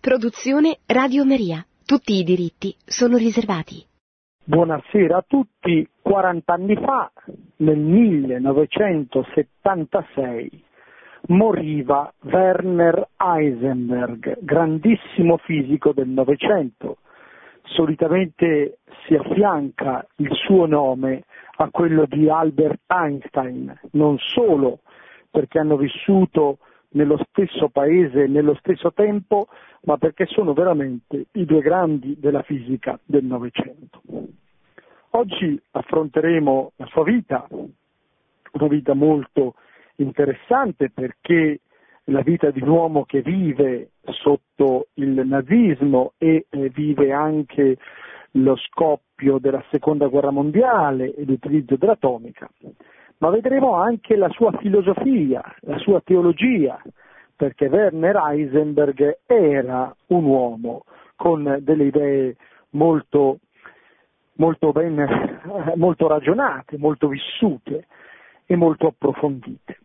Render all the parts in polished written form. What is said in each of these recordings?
Produzione Radio Maria. Tutti i diritti sono riservati. Buonasera a tutti. 40 anni fa, nel 1976, moriva Werner Heisenberg, grandissimo fisico del Novecento. Solitamente si affianca il suo nome a quello di Albert Einstein, non solo perché hanno vissuto nello stesso paese e nello stesso tempo, ma perché sono veramente i due grandi della fisica del Novecento. Oggi affronteremo la sua vita, una vita molto interessante perché la vita di un uomo che vive sotto il nazismo e vive anche lo scoppio della Seconda Guerra Mondiale e l'utilizzo dell'atomica, ma vedremo anche la sua filosofia, la sua teologia, perché Werner Heisenberg era un uomo con delle idee molto ragionate, molto vissute e molto approfondite.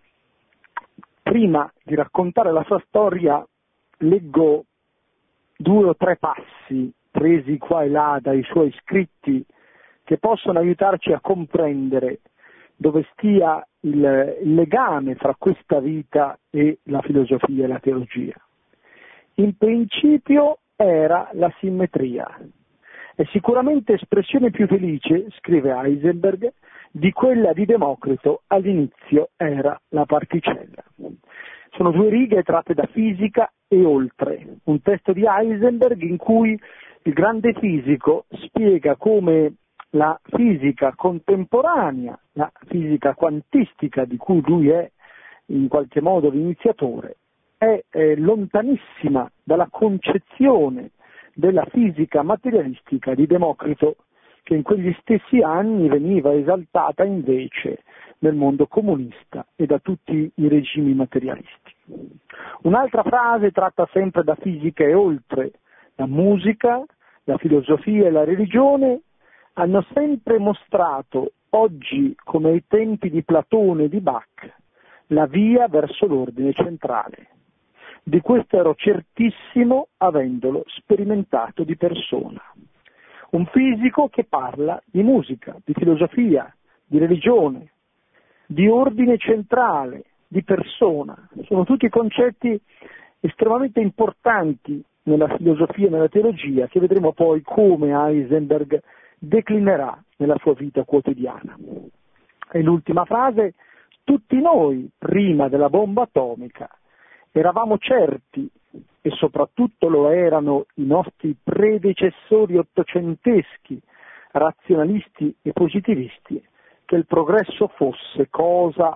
Prima di raccontare la sua storia, leggo 2 o 3 passi presi qua e là dai suoi scritti che possono aiutarci a comprendere dove stia il legame fra questa vita e la filosofia e la teologia. In principio era la simmetria. È sicuramente espressione più felice, scrive Heisenberg, di quella di Democrito all'inizio era la particella. Sono 2 righe tratte da Fisica e oltre, un testo di Heisenberg in cui il grande fisico spiega come la fisica contemporanea, la fisica quantistica di cui lui è in qualche modo l'iniziatore, è lontanissima dalla concezione della fisica materialistica di Democrito, che in quegli stessi anni veniva esaltata invece nel mondo comunista e da tutti i regimi materialisti. Un'altra frase tratta sempre da Fisica e oltre: la musica, la filosofia e la religione hanno sempre mostrato, oggi come ai tempi di Platone e di Bach, la via verso l'ordine centrale. Di questo ero certissimo avendolo sperimentato di persona. Un fisico che parla di musica, di filosofia, di religione, di ordine centrale, di persona. Sono tutti concetti estremamente importanti nella filosofia e nella teologia che vedremo poi come Heisenberg declinerà nella sua vita quotidiana. E l'ultima frase: tutti noi, prima della bomba atomica, eravamo certi, e soprattutto lo erano i nostri predecessori ottocenteschi, razionalisti e positivisti, che il progresso fosse cosa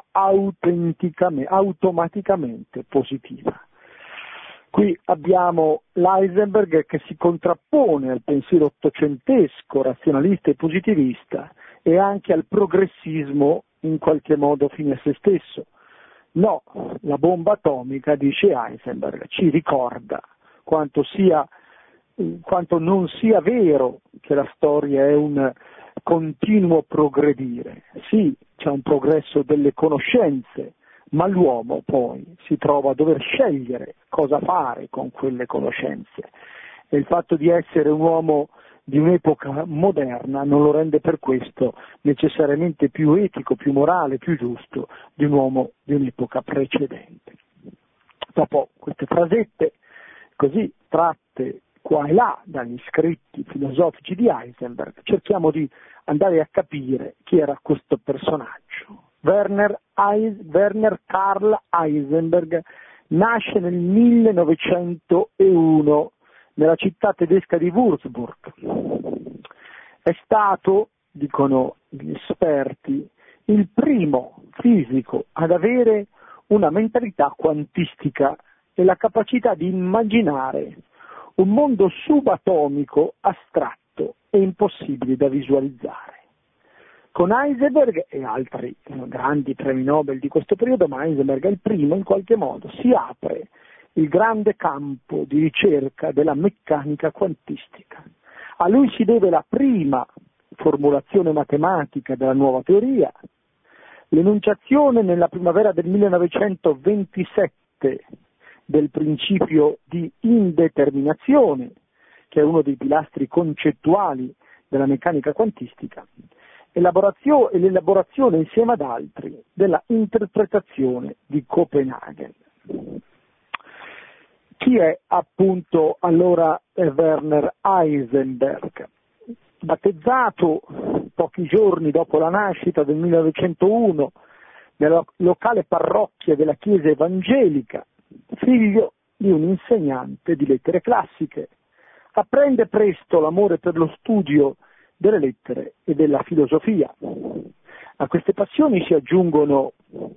automaticamente positiva. Qui abbiamo l'Heisenberg che si contrappone al pensiero ottocentesco, razionalista e positivista, e anche al progressismo in qualche modo fine a se stesso. No, la bomba atomica, dice Heisenberg, ci ricorda quanto non sia vero che la storia è un continuo progredire. Sì, c'è un progresso delle conoscenze, ma l'uomo poi si trova a dover scegliere cosa fare con quelle conoscenze. E il fatto di essere un uomo di un'epoca moderna non lo rende per questo necessariamente più etico, più morale, più giusto di un uomo di un'epoca precedente. Dopo queste frasette così tratte qua e là dagli scritti filosofici di Heisenberg, cerchiamo di andare a capire chi era questo personaggio. Werner Karl Heisenberg nasce nel 1901 nella città tedesca di Würzburg. È stato, dicono gli esperti, il primo fisico ad avere una mentalità quantistica e la capacità di immaginare un mondo subatomico astratto e impossibile da visualizzare. Con Heisenberg e altri grandi premi Nobel di questo periodo, ma Heisenberg è il primo, in qualche modo si apre il grande campo di ricerca della meccanica quantistica. A lui si deve la prima formulazione matematica della nuova teoria, l'enunciazione nella primavera del 1927 del principio di indeterminazione, che è uno dei pilastri concettuali della meccanica quantistica, e l'elaborazione insieme ad altri della interpretazione di Copenaghen. Chi è appunto allora Werner Heisenberg? Battezzato pochi giorni dopo la nascita del 1901 nella locale parrocchia della Chiesa Evangelica, figlio di un insegnante di lettere classiche, apprende presto l'amore per lo studio delle lettere e della filosofia. A queste passioni si aggiungono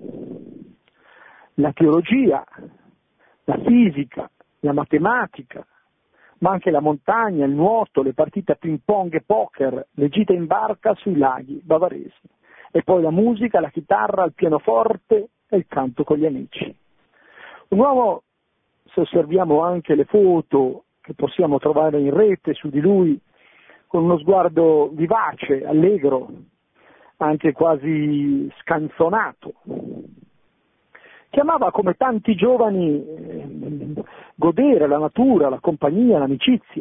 la teologia, la fisica, la matematica, ma anche la montagna, il nuoto, le partite a ping pong e poker, le gite in barca sui laghi bavaresi, e poi la musica, la chitarra, il pianoforte e il canto con gli amici. Un uomo, se osserviamo anche le foto che possiamo trovare in rete su di lui, con uno sguardo vivace, allegro, anche quasi scanzonato, che amava come tanti giovani godere la natura, la compagnia, l'amicizia,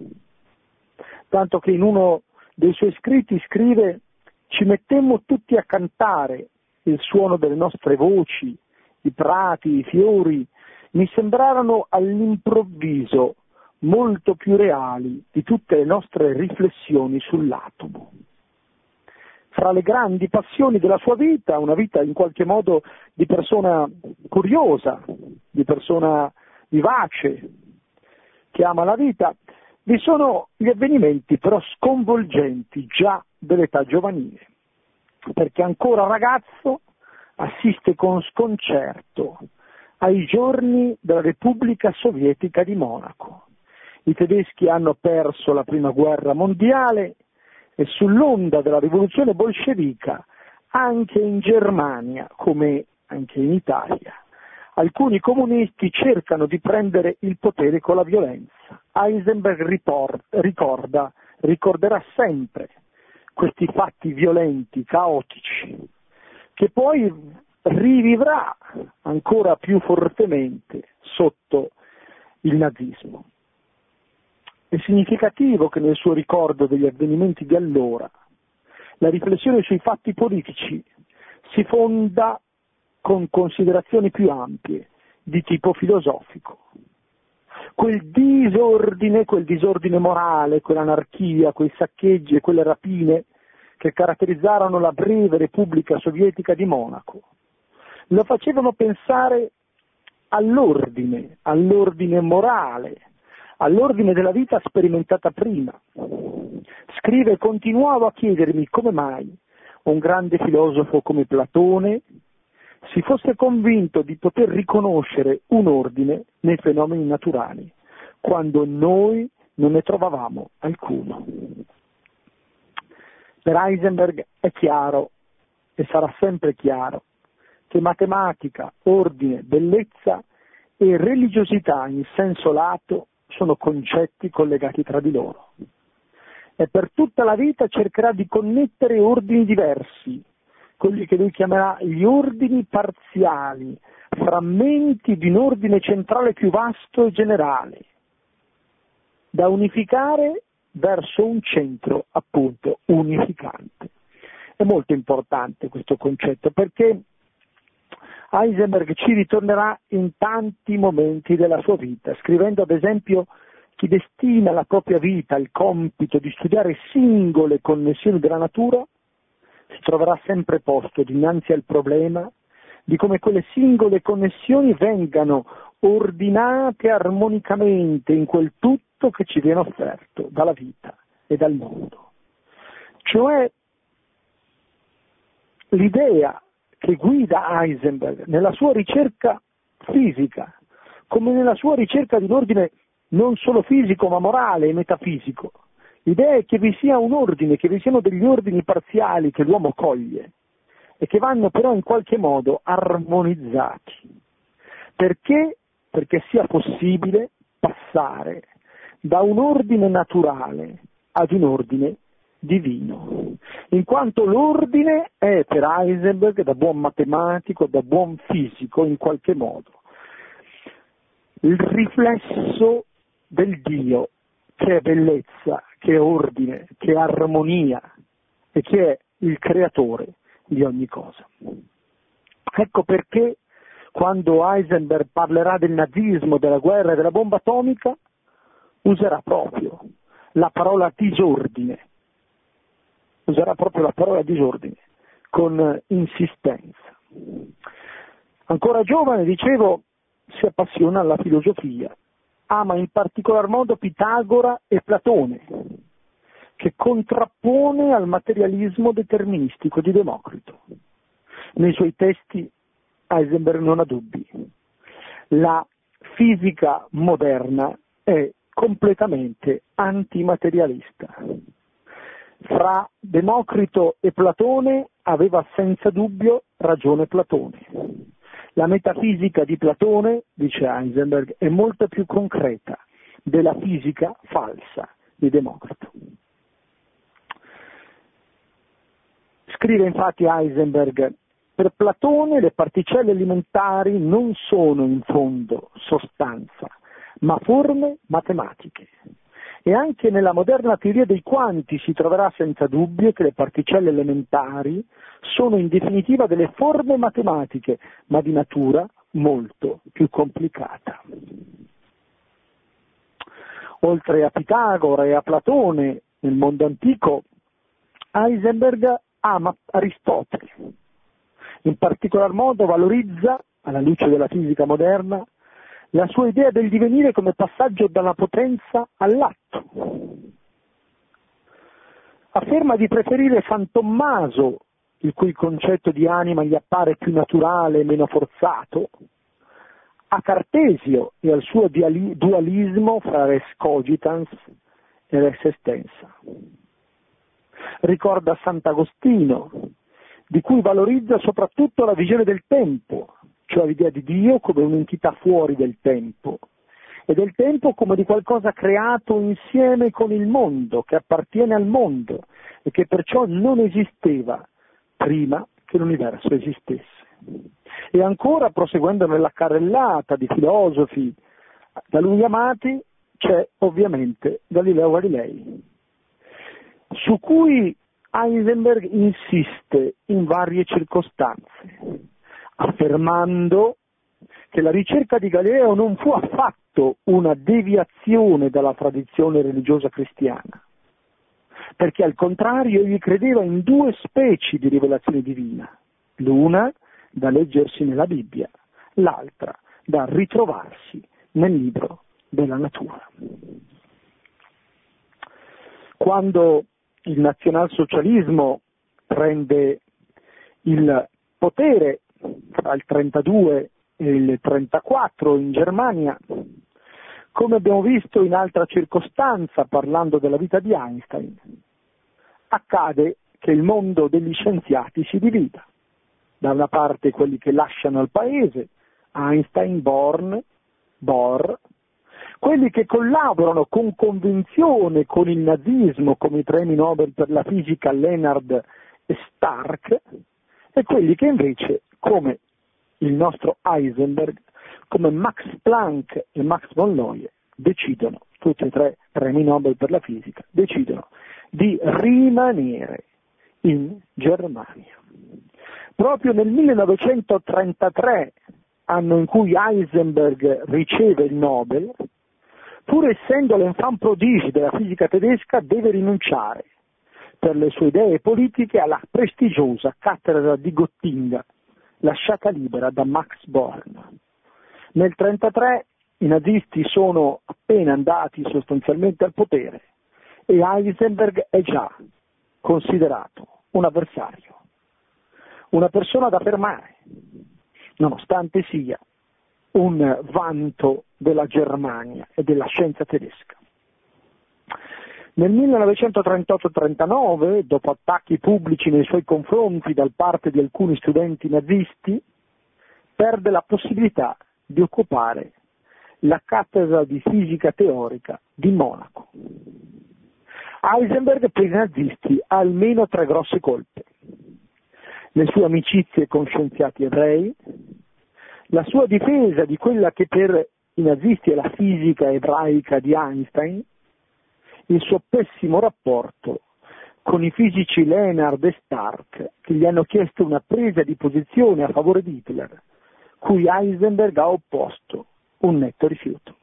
tanto che in uno dei suoi scritti scrive: ci mettemmo tutti a cantare, il suono delle nostre voci, i prati, i fiori, mi sembrarono all'improvviso molto più reali di tutte le nostre riflessioni sull'atomo. Fra le grandi passioni della sua vita, una vita in qualche modo di persona curiosa, di persona vivace, che ama la vita, vi sono gli avvenimenti però sconvolgenti già dell'età giovanile, perché ancora ragazzo assiste con sconcerto ai giorni della Repubblica Sovietica di Monaco. I tedeschi hanno perso la prima guerra mondiale e sull'onda della rivoluzione bolscevica anche in Germania, come anche in Italia, alcuni comunisti cercano di prendere il potere con la violenza. Heisenberg ricorderà sempre questi fatti violenti, caotici, che poi rivivrà ancora più fortemente sotto il nazismo. È significativo che nel suo ricordo degli avvenimenti di allora la riflessione sui fatti politici si fonda con considerazioni più ampie di tipo filosofico. Quel disordine morale, quell'anarchia, quei saccheggi e quelle rapine che caratterizzarono la breve Repubblica Sovietica di Monaco lo facevano pensare all'ordine morale, all'ordine della vita sperimentata prima. Scrive: continuavo a chiedermi come mai un grande filosofo come Platone si fosse convinto di poter riconoscere un ordine nei fenomeni naturali, quando noi non ne trovavamo alcuno. Per Heisenberg è chiaro, e sarà sempre chiaro, che matematica, ordine, bellezza e religiosità in senso lato sono concetti collegati tra di loro. E per tutta la vita cercherà di connettere ordini diversi, quelli che lui chiamerà gli ordini parziali, frammenti di un ordine centrale più vasto e generale, da unificare verso un centro appunto unificante. È molto importante questo concetto, perché Heisenberg ci ritornerà in tanti momenti della sua vita, scrivendo ad esempio: chi destina la propria vita al compito di studiare singole connessioni della natura si troverà sempre posto dinanzi al problema di come quelle singole connessioni vengano ordinate armonicamente in quel tutto che ci viene offerto dalla vita e dal mondo. Cioè, l'idea che guida Heisenberg nella sua ricerca fisica, come nella sua ricerca di un ordine non solo fisico ma morale e metafisico, l'idea è che vi sia un ordine, che vi siano degli ordini parziali che l'uomo coglie e che vanno però in qualche modo armonizzati. Perché? Perché sia possibile passare da un ordine naturale ad un ordine divino, in quanto l'ordine è per Heisenberg, da buon matematico, da buon fisico in qualche modo, il riflesso del Dio, che è bellezza, che è ordine, che è armonia e che è il creatore di ogni cosa. Ecco perché quando Heisenberg parlerà del nazismo, della guerra e della bomba atomica, userà proprio la parola disordine, con insistenza. Ancora giovane, dicevo, si appassiona alla filosofia, ama in particolar modo Pitagora e Platone, che contrappone al materialismo deterministico di Democrito. Nei suoi testi Heisenberg non ha dubbi. La fisica moderna è completamente antimaterialista. Fra Democrito e Platone aveva senza dubbio ragione Platone. La metafisica di Platone, dice Heisenberg, è molto più concreta della fisica falsa di Democrito. Scrive infatti Heisenberg: per Platone le particelle elementari non sono in fondo sostanza, ma forme matematiche. E anche nella moderna teoria dei quanti si troverà senza dubbio che le particelle elementari sono in definitiva delle forme matematiche, ma di natura molto più complicata. Oltre a Pitagora e a Platone, nel mondo antico, Heisenberg ama Aristotele. In particolar modo valorizza, alla luce della fisica moderna, la sua idea del divenire come passaggio dalla potenza all'atto. Afferma di preferire San Tommaso, il cui concetto di anima gli appare più naturale e meno forzato, a Cartesio e al suo dualismo fra res cogitans e res extensa. Ricorda Sant'Agostino, di cui valorizza soprattutto la visione del tempo, cioè l'idea di Dio come un'entità fuori del tempo, e del tempo come di qualcosa creato insieme con il mondo, che appartiene al mondo e che perciò non esisteva prima che l'universo esistesse. E ancora, proseguendo nella carrellata di filosofi da lui amati, c'è ovviamente Galileo Galilei, su cui Heisenberg insiste in varie circostanze, affermando che la ricerca di Galileo non fu affatto una deviazione dalla tradizione religiosa cristiana, perché al contrario egli credeva in due specie di rivelazione divina, l'una da leggersi nella Bibbia, l'altra da ritrovarsi nel libro della natura. Quando il nazionalsocialismo prende il potere tra il 32 e il 1934 in Germania, come abbiamo visto in altra circostanza parlando della vita di Einstein, accade che il mondo degli scienziati si divida. Da una parte quelli che lasciano il paese, Einstein, Bohr, quelli che collaborano con convinzione con il nazismo, come i premi Nobel per la fisica Leonard e Stark, e quelli che invece, come il nostro Heisenberg, come Max Planck e Max von Laue, decidono, tutti e tre premi Nobel per la fisica, decidono di rimanere in Germania. Proprio nel 1933, anno in cui Heisenberg riceve il Nobel, pur essendo l'enfant prodige della fisica tedesca, deve rinunciare per le sue idee politiche alla prestigiosa cattedra di Gottinga, lasciata libera da Max Born. Nel 1933 i nazisti sono appena andati sostanzialmente al potere e Heisenberg è già considerato un avversario, una persona da fermare, nonostante sia un vanto della Germania e della scienza tedesca. Nel 1938-39, dopo attacchi pubblici nei suoi confronti da parte di alcuni studenti nazisti, perde la possibilità di occupare la cattedra di fisica teorica di Monaco. Heisenberg per i nazisti ha almeno 3 grosse colpe: le sue amicizie con scienziati ebrei, la sua difesa di quella che per i nazisti e la fisica ebraica di Einstein, il suo pessimo rapporto con i fisici Leonard e Stark, che gli hanno chiesto una presa di posizione a favore di Hitler, cui Heisenberg ha opposto un netto rifiuto.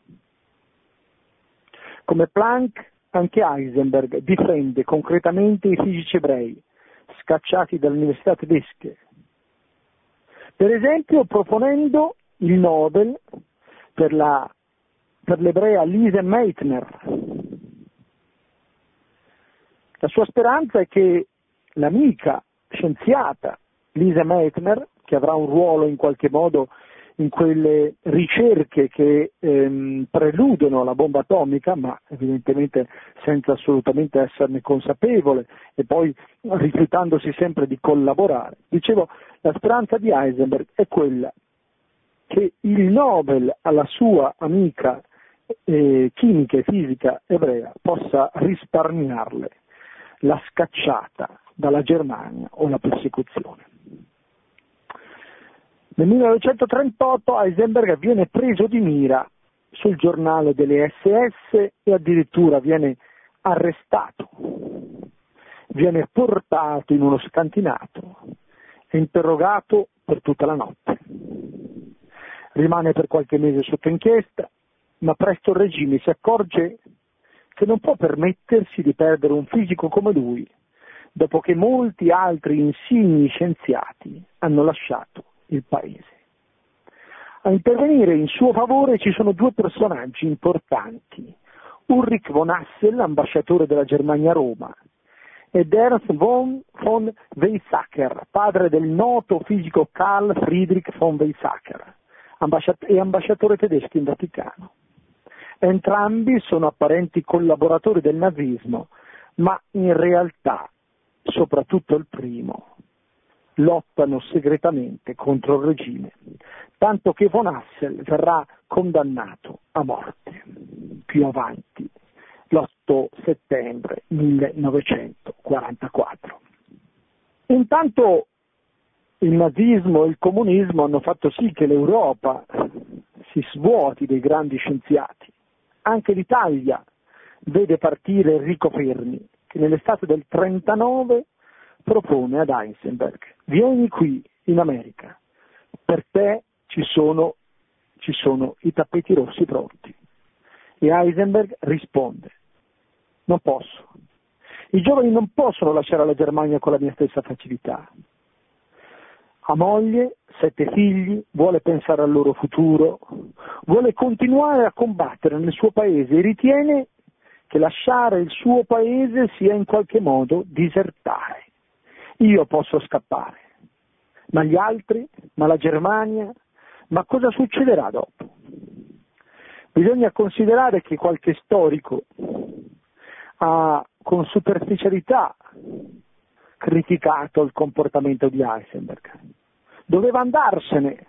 Come Planck, anche Heisenberg difende concretamente i fisici ebrei, scacciati dalle università tedesche, per esempio proponendo il Nobel per l'ebrea Lise Meitner. La sua speranza è che l'amica scienziata Lise Meitner, che avrà un ruolo in qualche modo in quelle ricerche che preludono la bomba atomica, ma evidentemente senza assolutamente esserne consapevole e poi rifiutandosi sempre di collaborare. Dicevo, la speranza di Heisenberg è quella che il Nobel alla sua amica chimica e fisica ebrea possa risparmiarle la scacciata dalla Germania o la persecuzione. Nel 1938 Heisenberg viene preso di mira sul giornale delle SS e addirittura viene arrestato, viene portato in uno scantinato e interrogato per tutta la notte. Rimane per qualche mese sotto inchiesta, ma presto il regime si accorge che non può permettersi di perdere un fisico come lui, dopo che molti altri insigni scienziati hanno lasciato il paese. A intervenire in suo favore ci sono due personaggi importanti: Ulrich von Hassel, ambasciatore della Germania a Roma, ed Ernst von Weizsäcker, padre del noto fisico Carl Friedrich von Weizsäcker, e ambasciatore tedesco in Vaticano. Entrambi sono apparenti collaboratori del nazismo, ma in realtà, soprattutto il primo, lottano segretamente contro il regime, tanto che von Hassel verrà condannato a morte più avanti, l'8 settembre 1944. Intanto il nazismo e il comunismo hanno fatto sì che l'Europa si svuoti dei grandi scienziati. Anche l'Italia vede partire Enrico Fermi, che nell'estate del 1939 propone ad Heisenberg: vieni qui in America, per te ci sono i tappeti rossi pronti. E Heisenberg risponde: non posso. I giovani non possono lasciare la Germania con la mia stessa facilità. Ha moglie, 7 figli, vuole pensare al loro futuro, vuole continuare a combattere nel suo paese e ritiene che lasciare il suo paese sia in qualche modo disertare. Io posso scappare, ma gli altri, ma la Germania, ma cosa succederà dopo? Bisogna considerare che qualche storico ha con superficialità criticato il comportamento di Heisenberg. Doveva andarsene,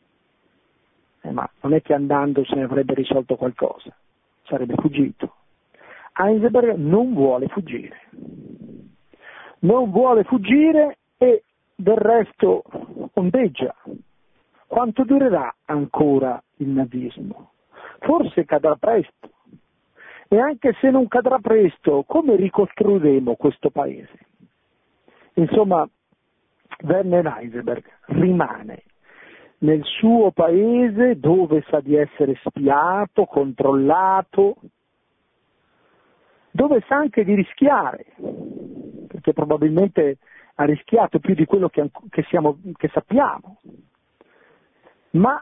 ma non è che andandosene avrebbe risolto qualcosa, sarebbe fuggito. Heisenberg non vuole fuggire. Non vuole fuggire e del resto ondeggia. Quanto durerà ancora il nazismo? Forse cadrà presto. E anche se non cadrà presto, come ricostruiremo questo paese? Insomma, Werner Heisenberg rimane nel suo paese dove sa di essere spiato, controllato, dove sa anche di rischiare, perché probabilmente ha rischiato più di quello che sappiamo, ma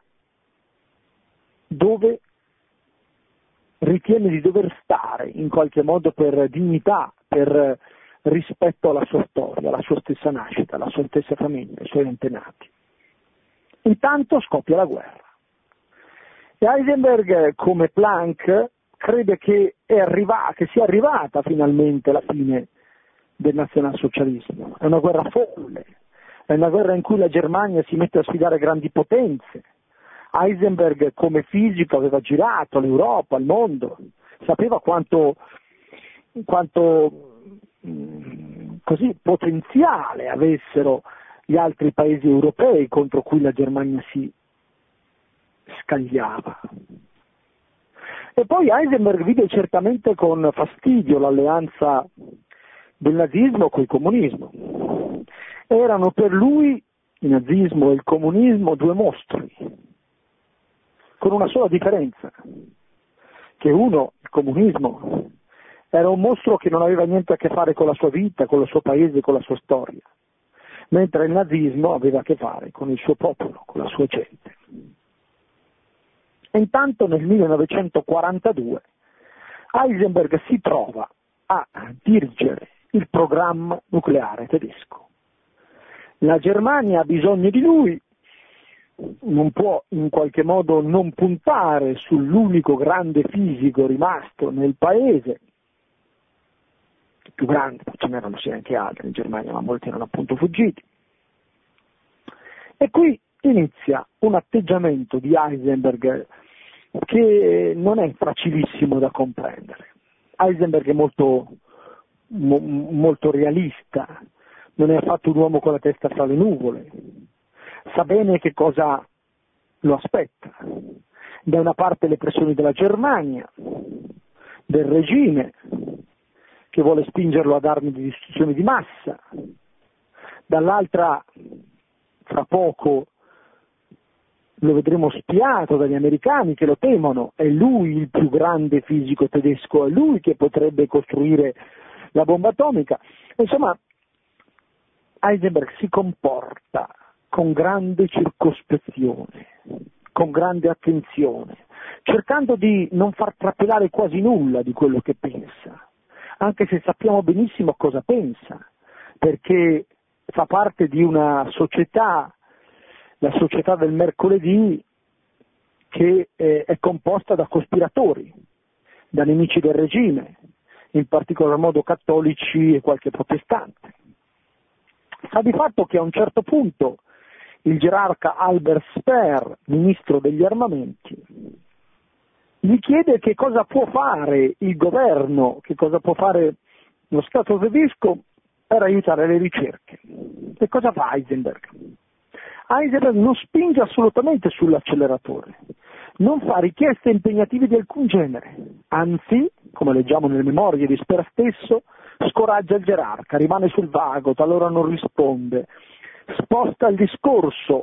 dove ritiene di dover stare in qualche modo per dignità, per rispetto alla sua storia, alla sua stessa nascita, alla sua stessa famiglia, ai suoi antenati. Intanto scoppia la guerra. E Heisenberg, come Planck, crede che sia arrivata finalmente la fine del nazionalsocialismo. È una guerra folle, è una guerra in cui la Germania si mette a sfidare grandi potenze. Heisenberg, come fisico, aveva girato l'Europa, il mondo, sapeva quanto così potenziale avessero gli altri paesi europei contro cui la Germania si scagliava. E poi Heisenberg vide certamente con fastidio l'alleanza del nazismo col comunismo. Erano per lui il nazismo e il comunismo due mostri, con una sola differenza, che uno, il comunismo, era un mostro che non aveva niente a che fare con la sua vita, con il suo paese, con la sua storia, mentre il nazismo aveva a che fare con il suo popolo, con la sua gente. E intanto nel 1942 Heisenberg si trova a dirigere il programma nucleare tedesco. La Germania ha bisogno di lui, non può in qualche modo non puntare sull'unico grande fisico rimasto nel paese, il più grande, ce n'erano sì anche altri in Germania, ma molti erano appunto fuggiti. E qui inizia un atteggiamento di Heisenberg che non è facilissimo da comprendere. Heisenberg è molto realista, non è affatto un uomo con la testa fra le nuvole, sa bene che cosa lo aspetta. Da una parte le pressioni della Germania, del regime, che vuole spingerlo ad armi di distruzione di massa, dall'altra, fra poco, lo vedremo spiato dagli americani che lo temono, è lui il più grande fisico tedesco, è lui che potrebbe costruire la bomba atomica. Insomma, Heisenberg si comporta con grande circospezione, con grande attenzione, cercando di non far trapelare quasi nulla di quello che pensa, anche se sappiamo benissimo cosa pensa, perché fa parte di una società, la società del mercoledì, che è composta da cospiratori, da nemici del regime, in particolar modo cattolici e qualche protestante. Sta di fatto che a un certo punto il gerarca Albert Speer, ministro degli armamenti, gli chiede che cosa può fare il governo, che cosa può fare lo Stato tedesco per aiutare le ricerche. E cosa fa Heisenberg? Heisenberg non spinge assolutamente sull'acceleratore, non fa richieste impegnative di alcun genere, anzi, come leggiamo nelle memorie di Speer stesso, scoraggia il gerarca, rimane sul vago, talora non risponde, sposta il discorso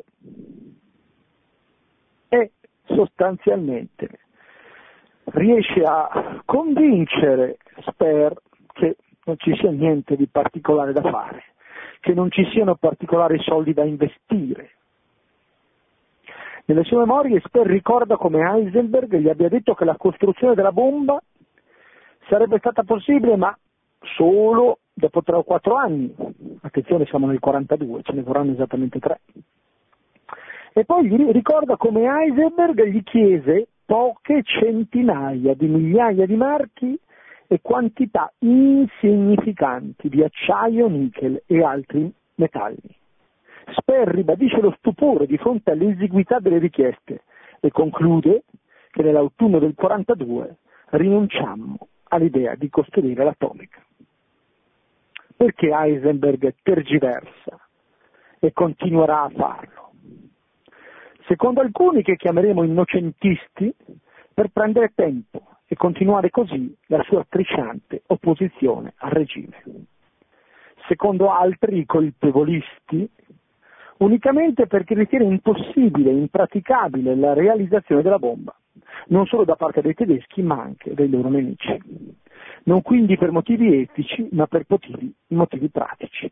e sostanzialmente riesce a convincere Speer che non ci sia niente di particolare da fare, che non ci siano particolari soldi da investire. Nelle sue memorie Speer ricorda come Heisenberg gli abbia detto che la costruzione della bomba sarebbe stata possibile, ma solo dopo 3 o 4 anni. Attenzione, siamo nel 42, ce ne vorranno esattamente 3. E poi gli ricorda come Heisenberg gli chiese poche centinaia di migliaia di marchi e quantità insignificanti di acciaio, nichel e altri metalli. Speer ribadisce lo stupore di fronte all'esiguità delle richieste e conclude che nell'autunno del 42 rinunciammo all'idea di costruire l'atomica. Perché Heisenberg tergiversa e continuerà a farlo? Secondo alcuni, che chiameremo innocentisti, per prendere tempo e continuare così la sua strisciante opposizione al regime. Secondo altri, i colpevolisti, unicamente perché ritiene impossibile e impraticabile la realizzazione della bomba, non solo da parte dei tedeschi ma anche dei loro nemici. Non quindi per motivi etici, ma per motivi pratici.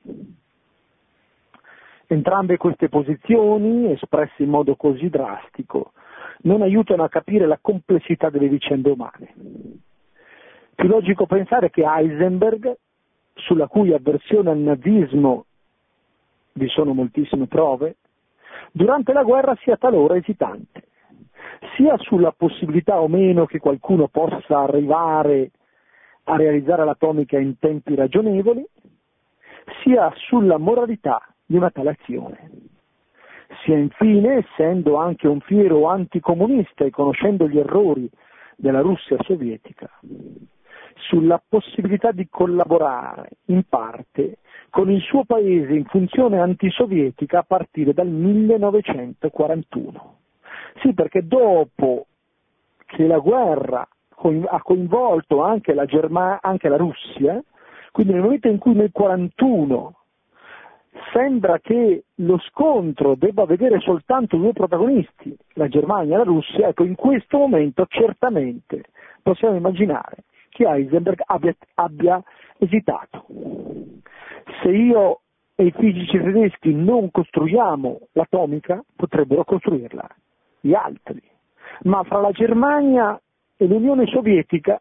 Entrambe queste posizioni, espresse in modo così drastico, non aiutano a capire la complessità delle vicende umane. Più logico pensare che Heisenberg, sulla cui avversione al nazismo vi sono moltissime prove, durante la guerra sia talora esitante, sia sulla possibilità o meno che qualcuno possa arrivare a realizzare l'atomica in tempi ragionevoli, sia sulla moralità di una tale azione. Sia infine, essendo anche un fiero anticomunista e conoscendo gli errori della Russia sovietica, sulla possibilità di collaborare in parte con il suo paese in funzione antisovietica a partire dal 1941. Sì, perché dopo che la guerra ha coinvolto anche anche la Russia, quindi nel momento in cui nel 1941 sembra che lo scontro debba vedere soltanto due protagonisti, la Germania e la Russia, ecco, in questo momento certamente possiamo immaginare che Heisenberg abbia esitato. Se io e i fisici tedeschi non costruiamo l'atomica, potrebbero costruirla gli altri. Ma fra la Germania e l'Unione Sovietica,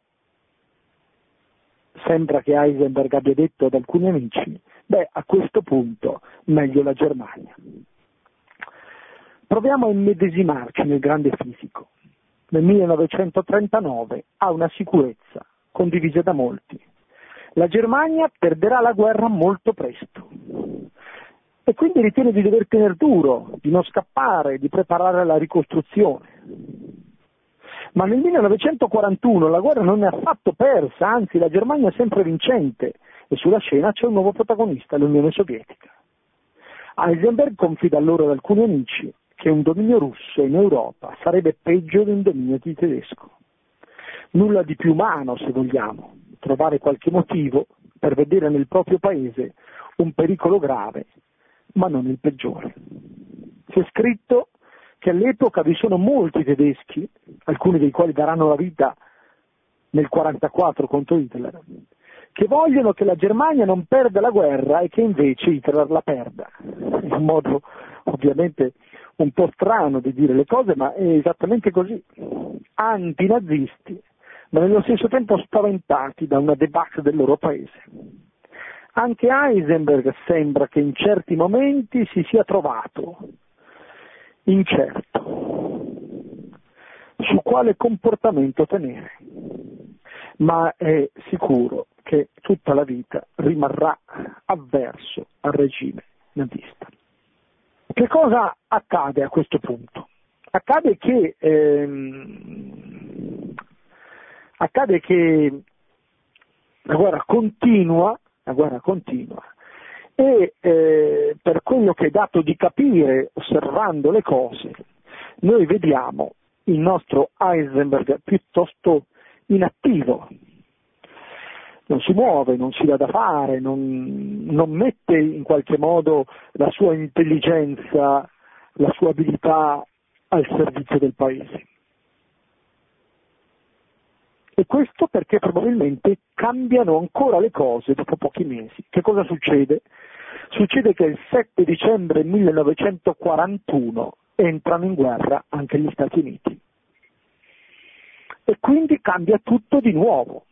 sembra che Heisenberg abbia detto ad alcuni amici, a questo punto meglio la Germania. Proviamo a immedesimarci nel grande fisico. Nel 1939 ha una sicurezza condivisa da molti. La Germania perderà la guerra molto presto e quindi ritiene di dover tenere duro, di non scappare, di preparare la ricostruzione. Ma nel 1941 la guerra non è affatto persa, anzi la Germania è sempre vincente e sulla scena c'è un nuovo protagonista, l'Unione Sovietica. Heisenberg confida allora ad alcuni amici che un dominio russo in Europa sarebbe peggio di un dominio tedesco. Nulla di più umano, se vogliamo, trovare qualche motivo per vedere nel proprio paese un pericolo grave, ma non il peggiore. C'è scritto che all'epoca vi sono molti tedeschi, alcuni dei quali daranno la vita nel 1944 contro Hitler, che vogliono che la Germania non perda la guerra e che invece Hitler la perda. È un modo ovviamente un po' strano di dire le cose, ma è esattamente così. Antinazisti, ma nello stesso tempo spaventati da una debacle del loro paese. Anche Heisenberg sembra che in certi momenti si sia trovato incerto su quale comportamento tenere, ma è sicuro che tutta la vita rimarrà avverso al regime nazista. Che cosa accade a questo punto? Accade che la guerra continua e per quello che è dato di capire osservando le cose, noi vediamo il nostro Heisenberg piuttosto inattivo, non si muove, non si dà da fare, non mette in qualche modo la sua intelligenza, la sua abilità al servizio del paese. E questo perché probabilmente cambiano ancora le cose dopo pochi mesi. Che cosa succede? Succede che il 7 dicembre 1941 entrano in guerra anche gli Stati Uniti. E quindi cambia tutto di nuovo.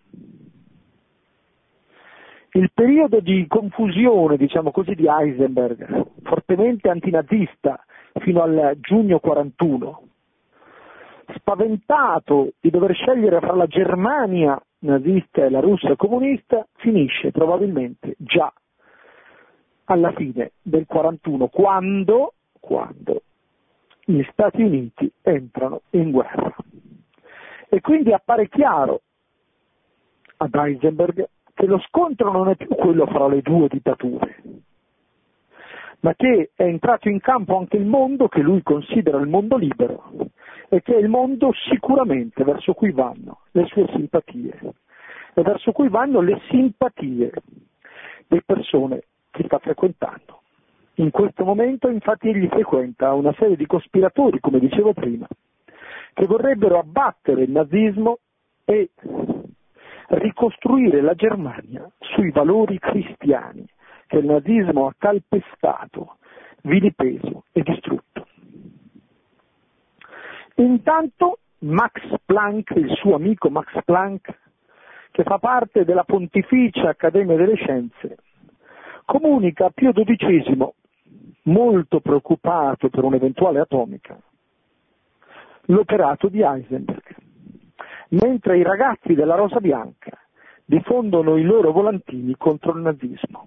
Il periodo di confusione, diciamo così, di Heisenberg, fortemente antinazista fino al giugno 41, spaventato di dover scegliere fra la Germania nazista e la Russia comunista, finisce probabilmente già alla fine del 41, quando gli Stati Uniti entrano in guerra. E quindi appare chiaro ad Heisenberg che lo scontro non è più quello fra le due dittature, ma che è entrato in campo anche il mondo che lui considera il mondo libero e che è il mondo sicuramente verso cui vanno le sue simpatie e verso cui vanno le simpatie delle persone che sta frequentando. In questo momento infatti egli frequenta una serie di cospiratori, come dicevo prima, che vorrebbero abbattere il nazismo e ricostruire la Germania sui valori cristiani che il nazismo ha calpestato, vilipeso e distrutto. Intanto Max Planck, il suo amico Max Planck, che fa parte della Pontificia Accademia delle Scienze, comunica a Pio XII, molto preoccupato per un'eventuale atomica, l'operato di Heisenberg, mentre i ragazzi della Rosa Bianca diffondono i loro volantini contro il nazismo.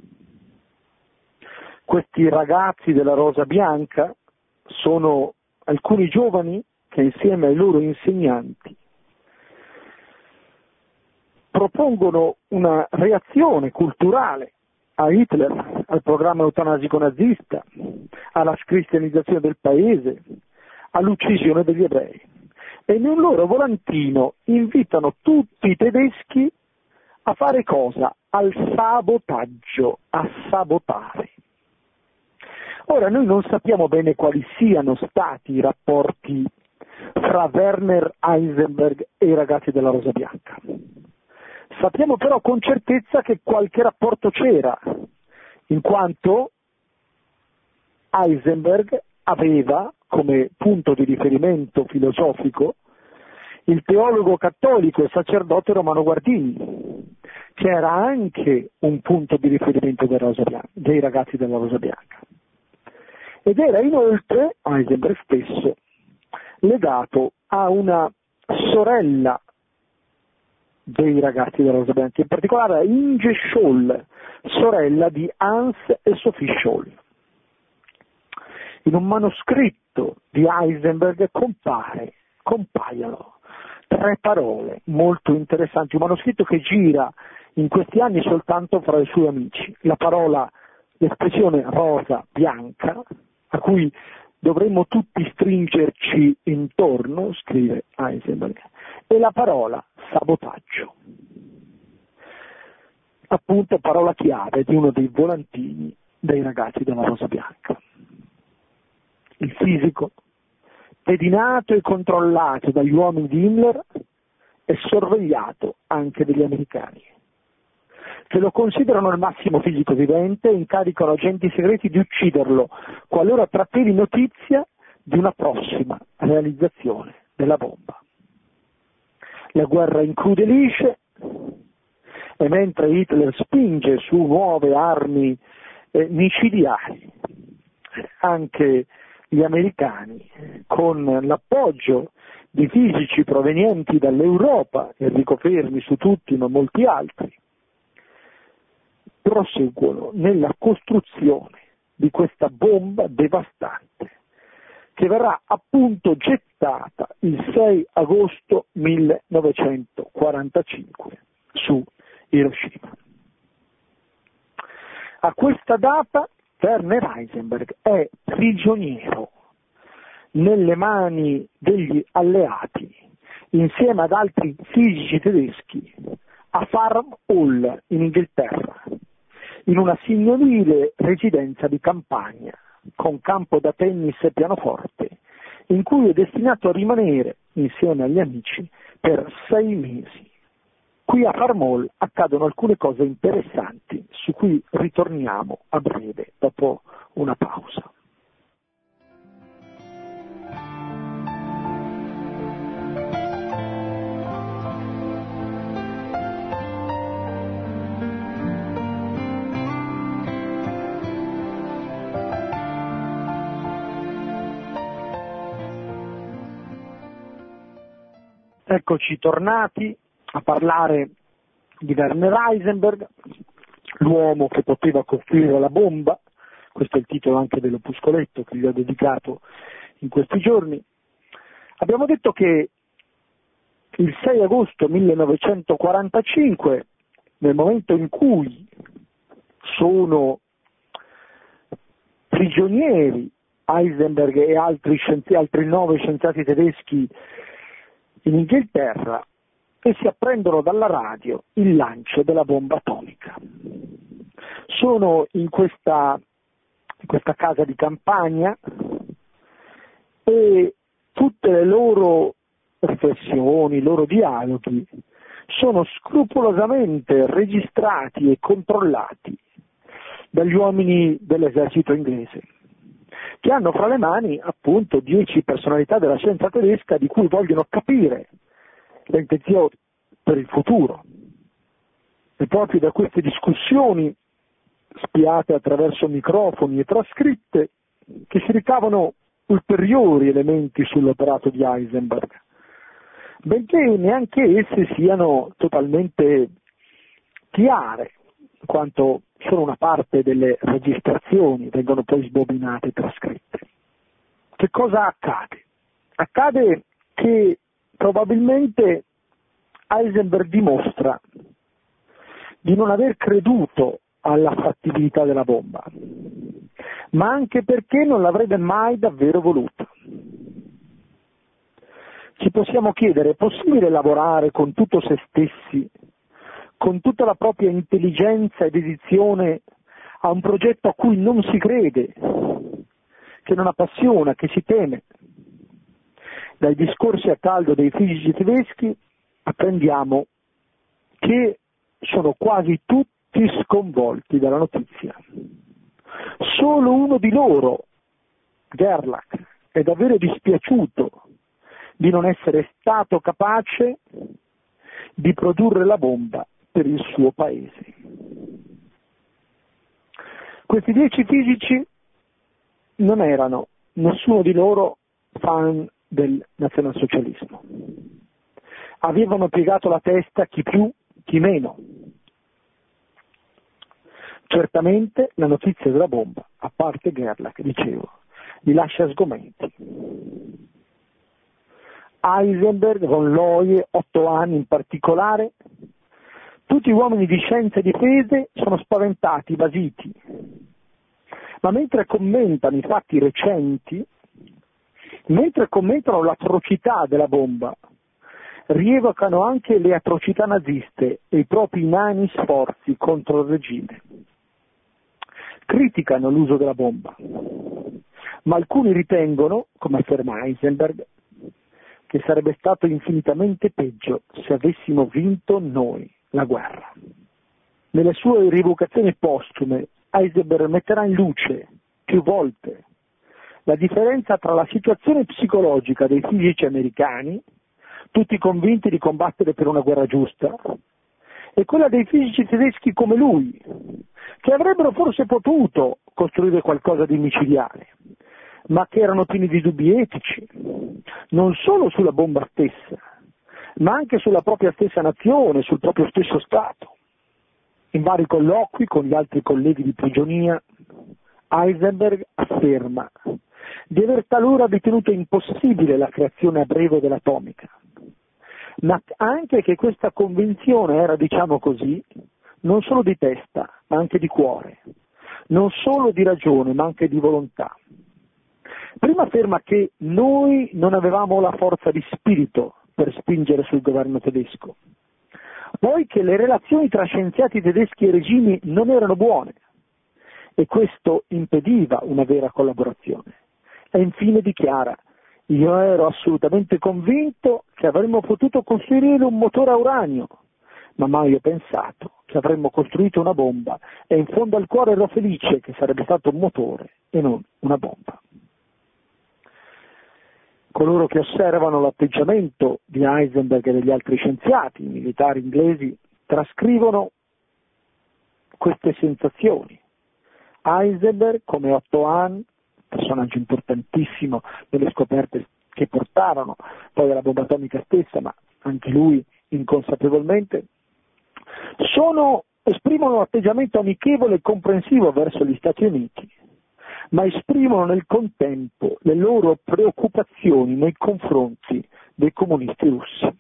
Questi ragazzi della Rosa Bianca sono alcuni giovani che insieme ai loro insegnanti propongono una reazione culturale a Hitler, al programma eutanasico nazista, alla scristianizzazione del paese, all'uccisione degli ebrei. e in un loro volantino invitano tutti i tedeschi a fare cosa? Al sabotaggio, a sabotare. Ora noi non sappiamo bene quali siano stati i rapporti fra Werner Heisenberg e i ragazzi della Rosa Bianca. Sappiamo però con certezza che qualche rapporto c'era, in quanto Heisenberg aveva come punto di riferimento filosofico il teologo cattolico e sacerdote Romano Guardini, che era anche un punto di riferimento dei ragazzi della Rosa Bianca. Ed era inoltre, Heisenberg stesso, legato a una sorella dei ragazzi della Rosa Bianca, in particolare a Inge Scholl, sorella di Hans e Sophie Scholl. In un manoscritto di Heisenberg compaiono 3 parole molto interessanti, un manoscritto che gira in questi anni soltanto fra i suoi amici. L'espressione rosa bianca, a cui dovremmo tutti stringerci intorno, scrive Heisenberg, e la parola sabotaggio, appunto parola chiave di uno dei volantini dei ragazzi della Rosa Bianca. Il fisico, pedinato e controllato dagli uomini di Himmler, è sorvegliato anche dagli americani, che lo considerano il massimo fisico vivente e incaricano agenti segreti di ucciderlo qualora trattieni notizia di una prossima realizzazione della bomba. La guerra incrudelisce e mentre Hitler spinge su nuove armi micidiali, anche gli americani, con l'appoggio di fisici provenienti dall'Europa, Enrico Fermi su tutti ma molti altri, proseguono nella costruzione di questa bomba devastante che verrà appunto gettata il 6 agosto 1945 su Hiroshima. A questa data Werner Heisenberg è prigioniero nelle mani degli alleati insieme ad altri fisici tedeschi a Farm Hall in Inghilterra, in una signorile residenza di campagna con campo da tennis e pianoforte, in cui è destinato a rimanere insieme agli amici per 6 mesi. Qui a Farm Hall accadono alcune cose interessanti su cui ritorniamo a breve dopo una pausa. Eccoci tornati a parlare di Werner Heisenberg, l'uomo che poteva costruire la bomba. Questo è il titolo anche dell'opuscoletto che gli ho dedicato in questi giorni. Abbiamo detto che il 6 agosto 1945, nel momento in cui sono prigionieri Heisenberg e altri 9 scienziati tedeschi in Inghilterra, e si apprendono dalla radio il lancio della bomba atomica. Sono in questa casa di campagna e tutte le loro riflessioni, i loro dialoghi sono scrupolosamente registrati e controllati dagli uomini dell'esercito inglese, che hanno fra le mani appunto 10 personalità della scienza tedesca di cui vogliono capire le intenzioni per il futuro. E proprio da queste discussioni, spiate attraverso microfoni e trascritte, che si ricavano ulteriori elementi sull'operato di Heisenberg, benché neanche esse siano totalmente chiare, in quanto solo una parte delle registrazioni vengono poi sbobinate e trascritte. Che cosa accade? Accade che probabilmente Heisenberg dimostra di non aver creduto alla fattibilità della bomba, ma anche perché non l'avrebbe mai davvero voluta. ci possiamo chiedere: è possibile lavorare con tutto se stessi, con tutta la propria intelligenza e dedizione a un progetto a cui non si crede, che non appassiona, che si teme? Dai discorsi a caldo dei fisici tedeschi apprendiamo che sono quasi tutti sconvolti dalla notizia. Solo uno di loro, Gerlach, è davvero dispiaciuto di non essere stato capace di produrre la bomba per il suo paese. Questi 10 fisici non erano, nessuno di loro, fan del nazionalsocialismo. Avevano piegato la testa chi più, chi meno. Certamente la notizia della bomba, a parte Gerlach, dicevo, li lascia sgomenti. Heisenberg, von Laue, Otto Hahn in particolare, tutti uomini di scienza e di fede sono spaventati, basiti, ma mentre commentano i fatti recenti, mentre commentano l'atrocità della bomba, rievocano anche le atrocità naziste e i propri inani sforzi contro il regime. Criticano l'uso della bomba, ma alcuni ritengono, come afferma Heisenberg, che sarebbe stato infinitamente peggio se avessimo vinto noi la guerra. Nelle sue rievocazioni postume, Heisenberg metterà in luce più volte la differenza tra la situazione psicologica dei fisici americani, tutti convinti di combattere per una guerra giusta, e quella dei fisici tedeschi come lui, che avrebbero forse potuto costruire qualcosa di micidiale, ma che erano pieni di dubbi etici, non solo sulla bomba stessa, ma anche sulla propria stessa nazione, sul proprio stesso Stato. In vari colloqui con gli altri colleghi di prigionia, Heisenberg afferma di aver talora ritenuto impossibile la creazione a breve dell'atomica, ma anche che questa convinzione era, diciamo così, non solo di testa, ma anche di cuore, non solo di ragione, ma anche di volontà. Prima afferma che noi non avevamo la forza di spirito per spingere sul governo tedesco, poi che le relazioni tra scienziati tedeschi e regimi non erano buone, e questo impediva una vera collaborazione. E infine dichiara: io ero assolutamente convinto che avremmo potuto costruire un motore a uranio, ma mai ho pensato che avremmo costruito una bomba, e in fondo al cuore ero felice che sarebbe stato un motore e non una bomba. Coloro che osservano l'atteggiamento di Heisenberg e degli altri scienziati, i militari inglesi, trascrivono queste sensazioni. Heisenberg, come Otto Hahn, personaggio importantissimo nelle scoperte che portarono poi alla bomba atomica stessa, ma anche lui inconsapevolmente, esprimono un atteggiamento amichevole e comprensivo verso gli Stati Uniti, ma esprimono nel contempo le loro preoccupazioni nei confronti dei comunisti russi.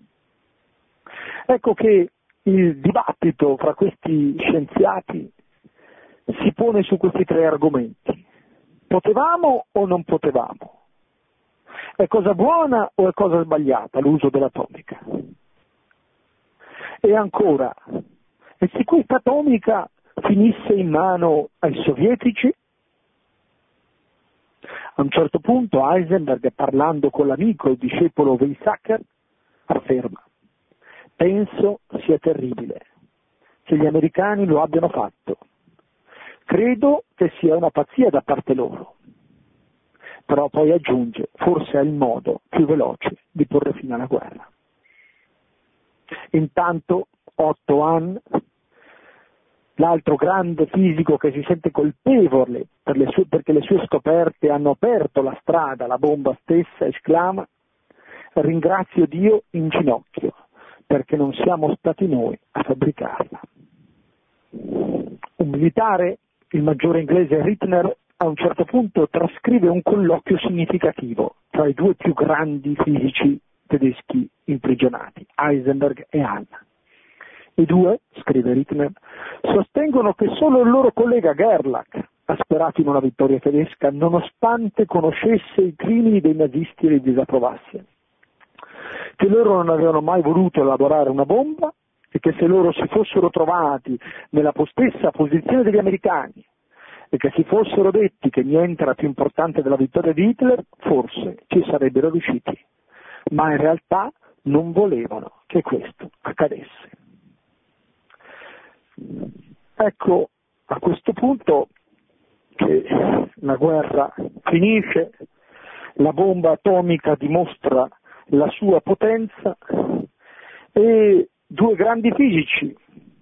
Ecco che il dibattito fra questi scienziati si pone su questi tre argomenti. Potevamo o non potevamo? È cosa buona o è cosa sbagliata l'uso dell'atomica? E ancora, e se questa atomica finisse in mano ai sovietici? A un certo punto Heisenberg, parlando con l'amico e discepolo Weizsäcker, afferma: penso sia terribile che gli americani lo abbiano fatto. Credo che sia una pazzia da parte loro. Però poi aggiunge: forse è il modo più veloce di porre fine alla guerra. Intanto Otto Hahn, l'altro grande fisico che si sente colpevole perché le sue scoperte hanno aperto la strada alla bomba stessa, esclama: ringrazio Dio in ginocchio perché non siamo stati noi a fabbricarla. Un militare, il maggiore inglese Rittner, a un certo punto trascrive un colloquio significativo tra i due più grandi fisici tedeschi imprigionati, Heisenberg e Hahn. I due, scrive Rittner, sostengono che solo il loro collega Gerlach ha sperato in una vittoria tedesca nonostante conoscesse i crimini dei nazisti e li disapprovasse. che loro non avevano mai voluto elaborare una bomba e che se loro si fossero trovati nella stessa posizione degli americani e che si fossero detti che niente era più importante della vittoria di Hitler, forse ci sarebbero riusciti, ma in realtà non volevano che questo accadesse. Ecco a questo punto che la guerra finisce, la bomba atomica dimostra la sua potenza e due grandi fisici,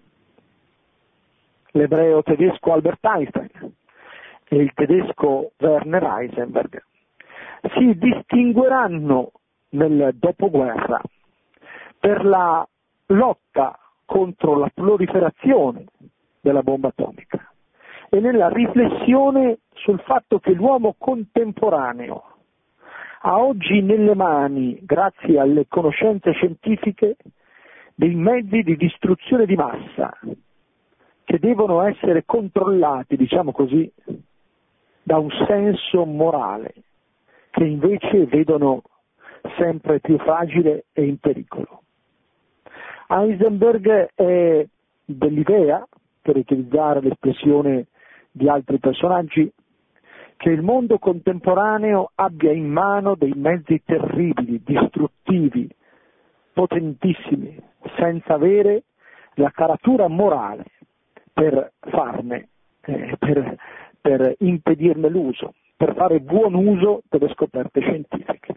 l'ebreo tedesco Albert Einstein e il tedesco Werner Heisenberg, si distingueranno nel dopoguerra per la lotta contro la proliferazione della bomba atomica e nella riflessione sul fatto che l'uomo contemporaneo ha oggi nelle mani, grazie alle conoscenze scientifiche, dei mezzi di distruzione di massa che devono essere controllati, diciamo così, da un senso morale che invece vedono sempre più fragile e in pericolo. Heisenberg è dell'idea, per utilizzare l'espressione di altri personaggi, che il mondo contemporaneo abbia in mano dei mezzi terribili, distruttivi, potentissimi, senza avere la caratura morale per farne, per impedirne l'uso, per fare buon uso delle scoperte scientifiche.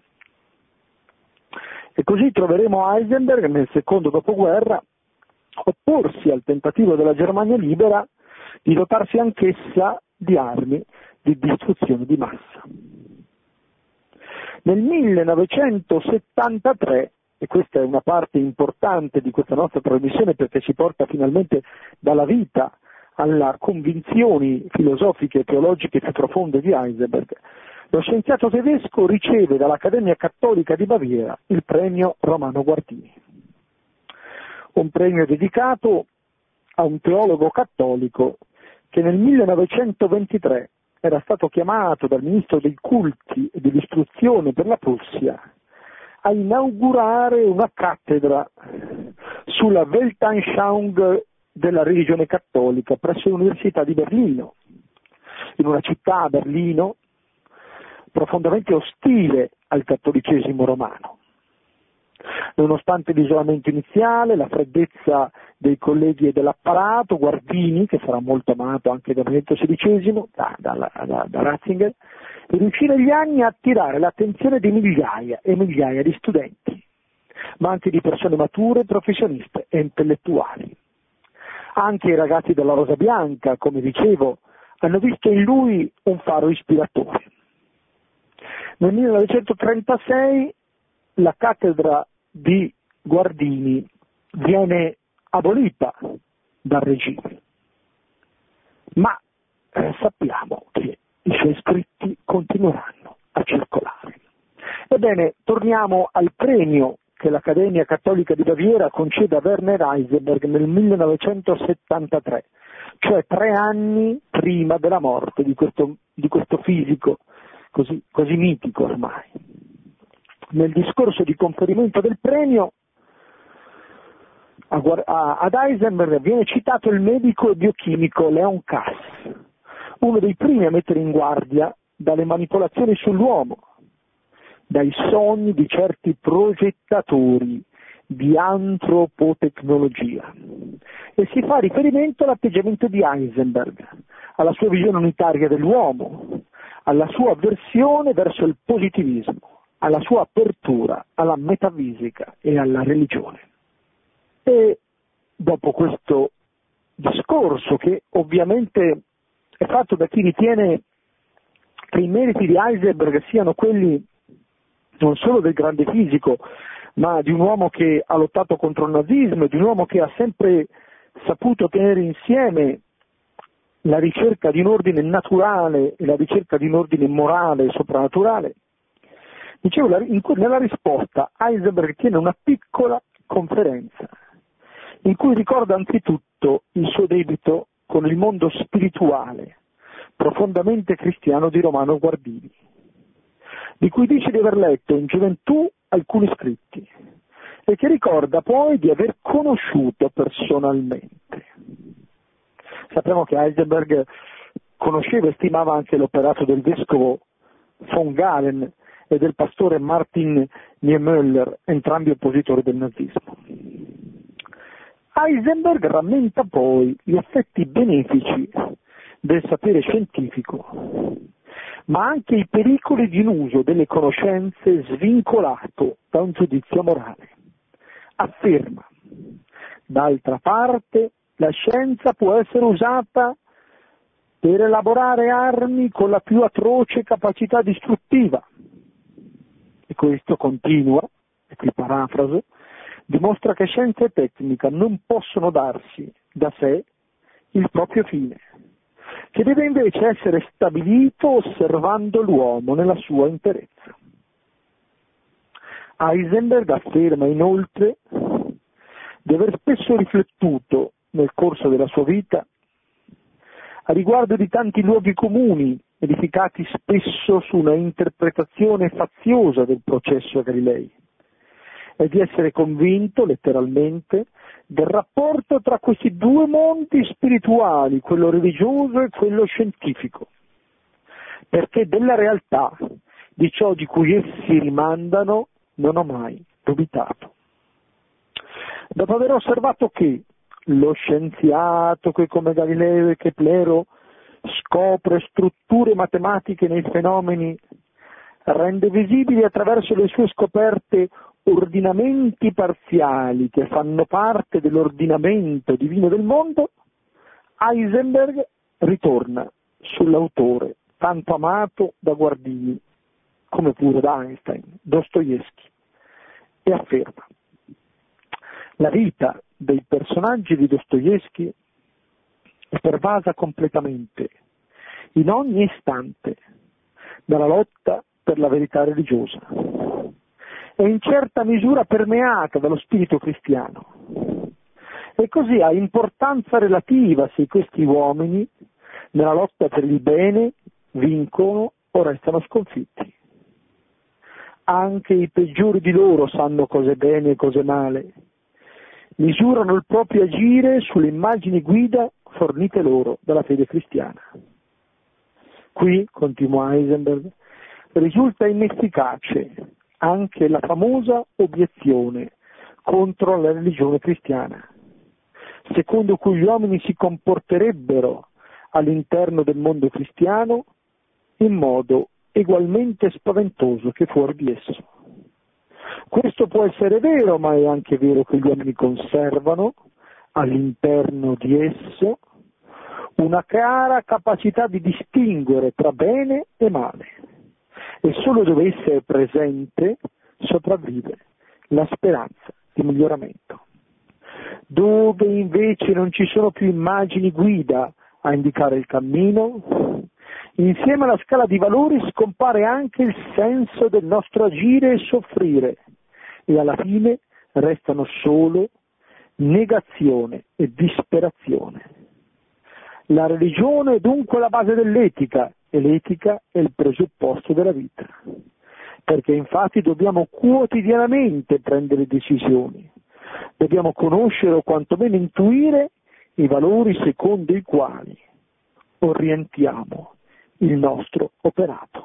E così troveremo Heisenberg nel secondo dopoguerra opporsi al tentativo della Germania libera di dotarsi anch'essa di armi di distruzione di massa. Nel 1973, e questa è una parte importante di questa nostra trasmissione perché ci porta finalmente dalla vita alle convinzioni filosofiche e teologiche più profonde di Heisenberg, lo scienziato tedesco riceve dall'Accademia Cattolica di Baviera il premio Romano Guardini, un premio dedicato a un teologo cattolico che nel 1923 era stato chiamato dal ministro dei culti e dell'istruzione per la Prussia a inaugurare una cattedra sulla Weltanschauung della religione cattolica presso l'Università di Berlino, in una città, Berlino, profondamente ostile al cattolicesimo romano. Nonostante l'isolamento iniziale, la freddezza dei colleghi e dell'apparato, Guardini, che sarà molto amato anche dal Benedetto XVI, da Ratzinger, riuscì negli anni a attirare l'attenzione di migliaia e migliaia di studenti, ma anche di persone mature, professioniste e intellettuali. Anche i ragazzi della Rosa Bianca, come dicevo, hanno visto in lui un faro ispiratore. Nel 1936 la cattedra di Guardini viene abolita dal regime, ma sappiamo che i suoi scritti continueranno a circolare. Ebbene, torniamo al premio che l'Accademia Cattolica di Baviera concede a Werner Heisenberg nel 1973, cioè 3 anni prima della morte di questo fisico così mitico ormai. Nel discorso di conferimento del premio ad Heisenberg viene citato il medico e biochimico Leon Kass, uno dei primi a mettere in guardia dalle manipolazioni sull'uomo, dai sogni di certi progettatori di antropotecnologia. E si fa riferimento all'atteggiamento di Heisenberg, alla sua visione unitaria dell'uomo, alla sua avversione verso il positivismo, alla sua apertura alla metafisica e alla religione. E dopo questo discorso, che ovviamente è fatto da chi ritiene che i meriti di Heisenberg siano quelli non solo del grande fisico, ma di un uomo che ha lottato contro il nazismo, di un uomo che ha sempre saputo tenere insieme la ricerca di un ordine naturale e la ricerca di un ordine morale e soprannaturale. Dicevo, nella risposta Heisenberg tiene una piccola conferenza in cui ricorda anzitutto il suo debito con il mondo spirituale, profondamente cristiano di Romano Guardini, di cui dice di aver letto in gioventù alcuni scritti, e che ricorda poi di aver conosciuto personalmente. Sappiamo che Heisenberg conosceva e stimava anche l'operato del vescovo von Galen e del pastore Martin Niemöller, entrambi oppositori del nazismo. Heisenberg rammenta poi gli effetti benefici del sapere scientifico, ma anche i pericoli di un uso delle conoscenze svincolato da un giudizio morale. Afferma: d'altra parte, la scienza può essere usata per elaborare armi con la più atroce capacità distruttiva. E questo continua, e qui parafraso, dimostra che scienza e tecnica non possono darsi da sé il proprio fine, che deve invece essere stabilito osservando l'uomo nella sua interezza. Heisenberg afferma inoltre di aver spesso riflettuto nel corso della sua vita a riguardo di tanti luoghi comuni, edificati spesso su una interpretazione faziosa del processo Galilei, e di essere convinto, letteralmente, del rapporto tra questi due mondi spirituali, quello religioso e quello scientifico, perché della realtà, di ciò di cui essi rimandano, non ho mai dubitato. Dopo aver osservato che lo scienziato che come Galileo e Keplero scopre strutture matematiche nei fenomeni, rende visibili attraverso le sue scoperte ordinamenti parziali che fanno parte dell'ordinamento divino del mondo, Heisenberg ritorna sull'autore tanto amato da Guardini, come pure da Einstein, Dostoevskij, e afferma: la vita dei personaggi di Dostoevskij è pervasa completamente, in ogni istante, dalla lotta per la verità religiosa. È in certa misura permeata dallo spirito cristiano. E così ha importanza relativa se questi uomini, nella lotta per il bene, vincono o restano sconfitti. Anche i peggiori di loro sanno cos'è bene e cos'è male. Misurano il proprio agire sulle immagini guida fornite loro dalla fede cristiana. Qui, continua Heisenberg, risulta inefficace anche la famosa obiezione contro la religione cristiana, secondo cui gli uomini si comporterebbero all'interno del mondo cristiano in modo egualmente spaventoso che fuori di esso. Questo può essere vero, ma è anche vero che gli uomini conservano all'interno di esso una chiara capacità di distinguere tra bene e male, e solo dove essa è presente sopravvive la speranza di miglioramento. Dove invece non ci sono più immagini guida a indicare il cammino, insieme alla scala di valori scompare anche il senso del nostro agire e soffrire, e alla fine restano solo negazione e disperazione. La religione è dunque la base dell'etica, e l'etica è il presupposto della vita, perché infatti dobbiamo quotidianamente prendere decisioni, dobbiamo conoscere o quantomeno intuire i valori secondo i quali orientiamo il nostro operato.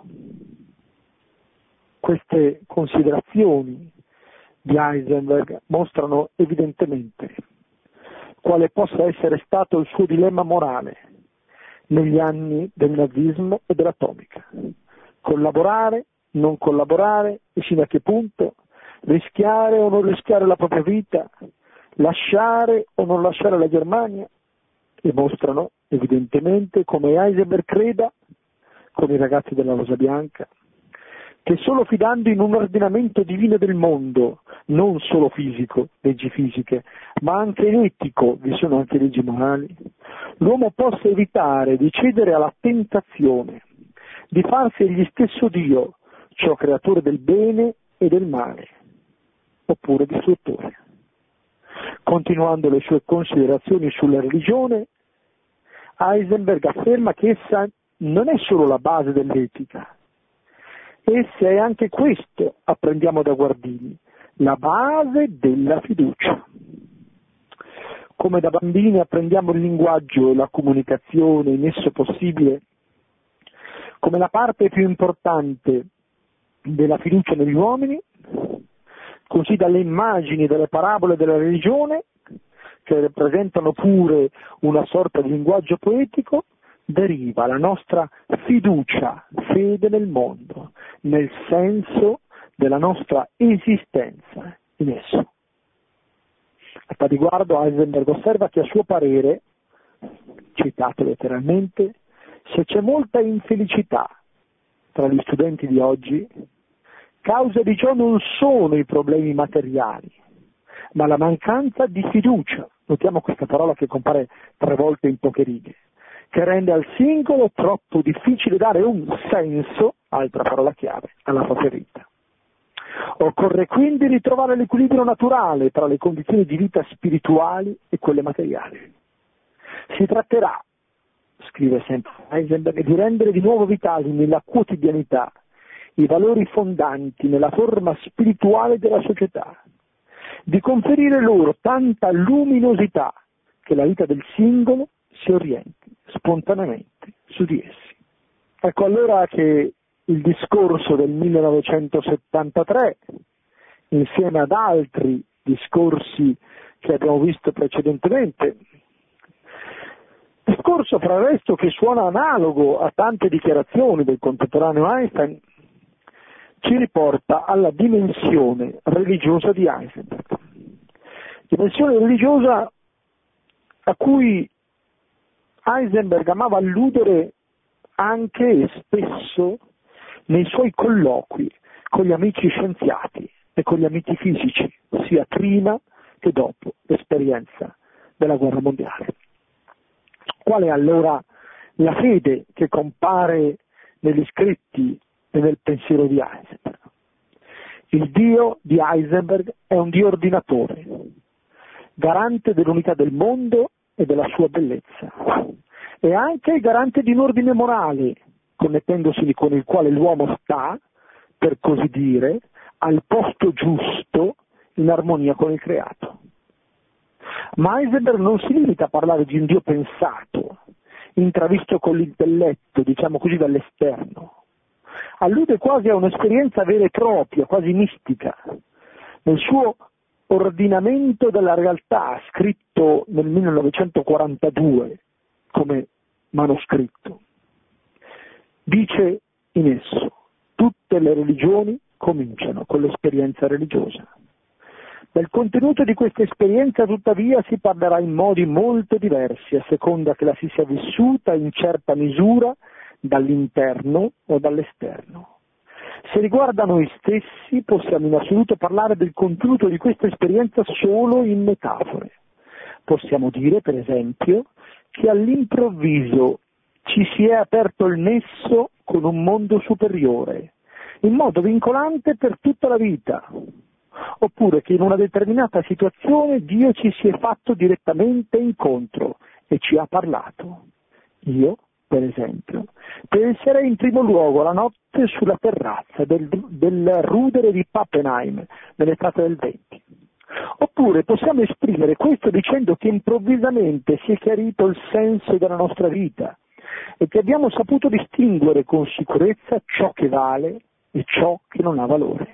Queste considerazioni di Heisenberg mostrano evidentemente quale possa essere stato il suo dilemma morale negli anni del nazismo e dell'atomica. Collaborare, non collaborare, e fino a che punto, rischiare o non rischiare la propria vita, lasciare o non lasciare la Germania, e mostrano evidentemente come Heisenberg creda, come i ragazzi della Rosa Bianca, che solo fidando in un ordinamento divino del mondo, non solo fisico, leggi fisiche, ma anche etico, vi sono anche leggi morali, l'uomo possa evitare di cedere alla tentazione di farsi egli stesso Dio, ciò creatore del bene e del male, oppure distruttore. Continuando le sue considerazioni sulla religione, Heisenberg afferma che essa non è solo la base dell'etica, essa è anche questo, apprendiamo da Guardini, la base della fiducia. Come da bambini apprendiamo il linguaggio e la comunicazione in esso possibile come la parte più importante della fiducia negli uomini, così dalle immagini delle parabole della religione, che rappresentano pure una sorta di linguaggio poetico, deriva la nostra fiducia, fede nel mondo, nel senso della nostra esistenza in esso. A tal riguardo Heisenberg osserva che a suo parere, citato letteralmente, se c'è molta infelicità tra gli studenti di oggi, causa di ciò non sono i problemi materiali, ma la mancanza di fiducia. Notiamo questa parola che compare 3 volte in poche righe, che rende al singolo troppo difficile dare un senso, altra parola chiave, alla propria vita. Occorre quindi ritrovare l'equilibrio naturale tra le condizioni di vita spirituali e quelle materiali. Si tratterà, scrive sempre Heisenberg, di rendere di nuovo vitali nella quotidianità i valori fondanti nella forma spirituale della società, di conferire loro tanta luminosità che la vita del singolo si orienti spontaneamente su di essi. Ecco allora che il discorso del 1973, insieme ad altri discorsi che abbiamo visto precedentemente, discorso fra il resto che suona analogo a tante dichiarazioni del contemporaneo Einstein, ci riporta alla dimensione religiosa di Heisenberg. Dimensione religiosa a cui Heisenberg amava alludere anche e spesso nei suoi colloqui con gli amici scienziati e con gli amici fisici, sia prima che dopo l'esperienza della guerra mondiale. Qual è allora la fede che compare negli scritti e nel pensiero di Heisenberg? Il Dio di Heisenberg è un Dio ordinatore, garante dell'unità del mondo e della sua bellezza, e anche garante di un ordine morale, connettendosi con il quale l'uomo sta, per così dire, al posto giusto in armonia con il creato. Ma Heisenberg non si limita a parlare di un Dio pensato, intravisto con l'intelletto, diciamo così, dall'esterno. Allude quasi a un'esperienza vera e propria, quasi mistica, nel suo ordinamento della realtà, scritto nel 1942 come manoscritto. Dice in esso: tutte le religioni cominciano con l'esperienza religiosa. Del contenuto di questa esperienza, tuttavia, si parlerà in modi molto diversi, a seconda che la si sia vissuta in certa misura dall'interno o dall'esterno. Se riguarda noi stessi, possiamo in assoluto parlare del contenuto di questa esperienza solo in metafore. Possiamo dire, per esempio, che all'improvviso ci si è aperto il nesso con un mondo superiore, in modo vincolante per tutta la vita, oppure che in una determinata situazione Dio ci si è fatto direttamente incontro e ci ha parlato. Io, per esempio, penserei in primo luogo alla notte sulla terrazza del rudere di Pappenheim nell'estate del 20. Oppure possiamo esprimere questo dicendo che improvvisamente si è chiarito il senso della nostra vita e che abbiamo saputo distinguere con sicurezza ciò che vale e ciò che non ha valore.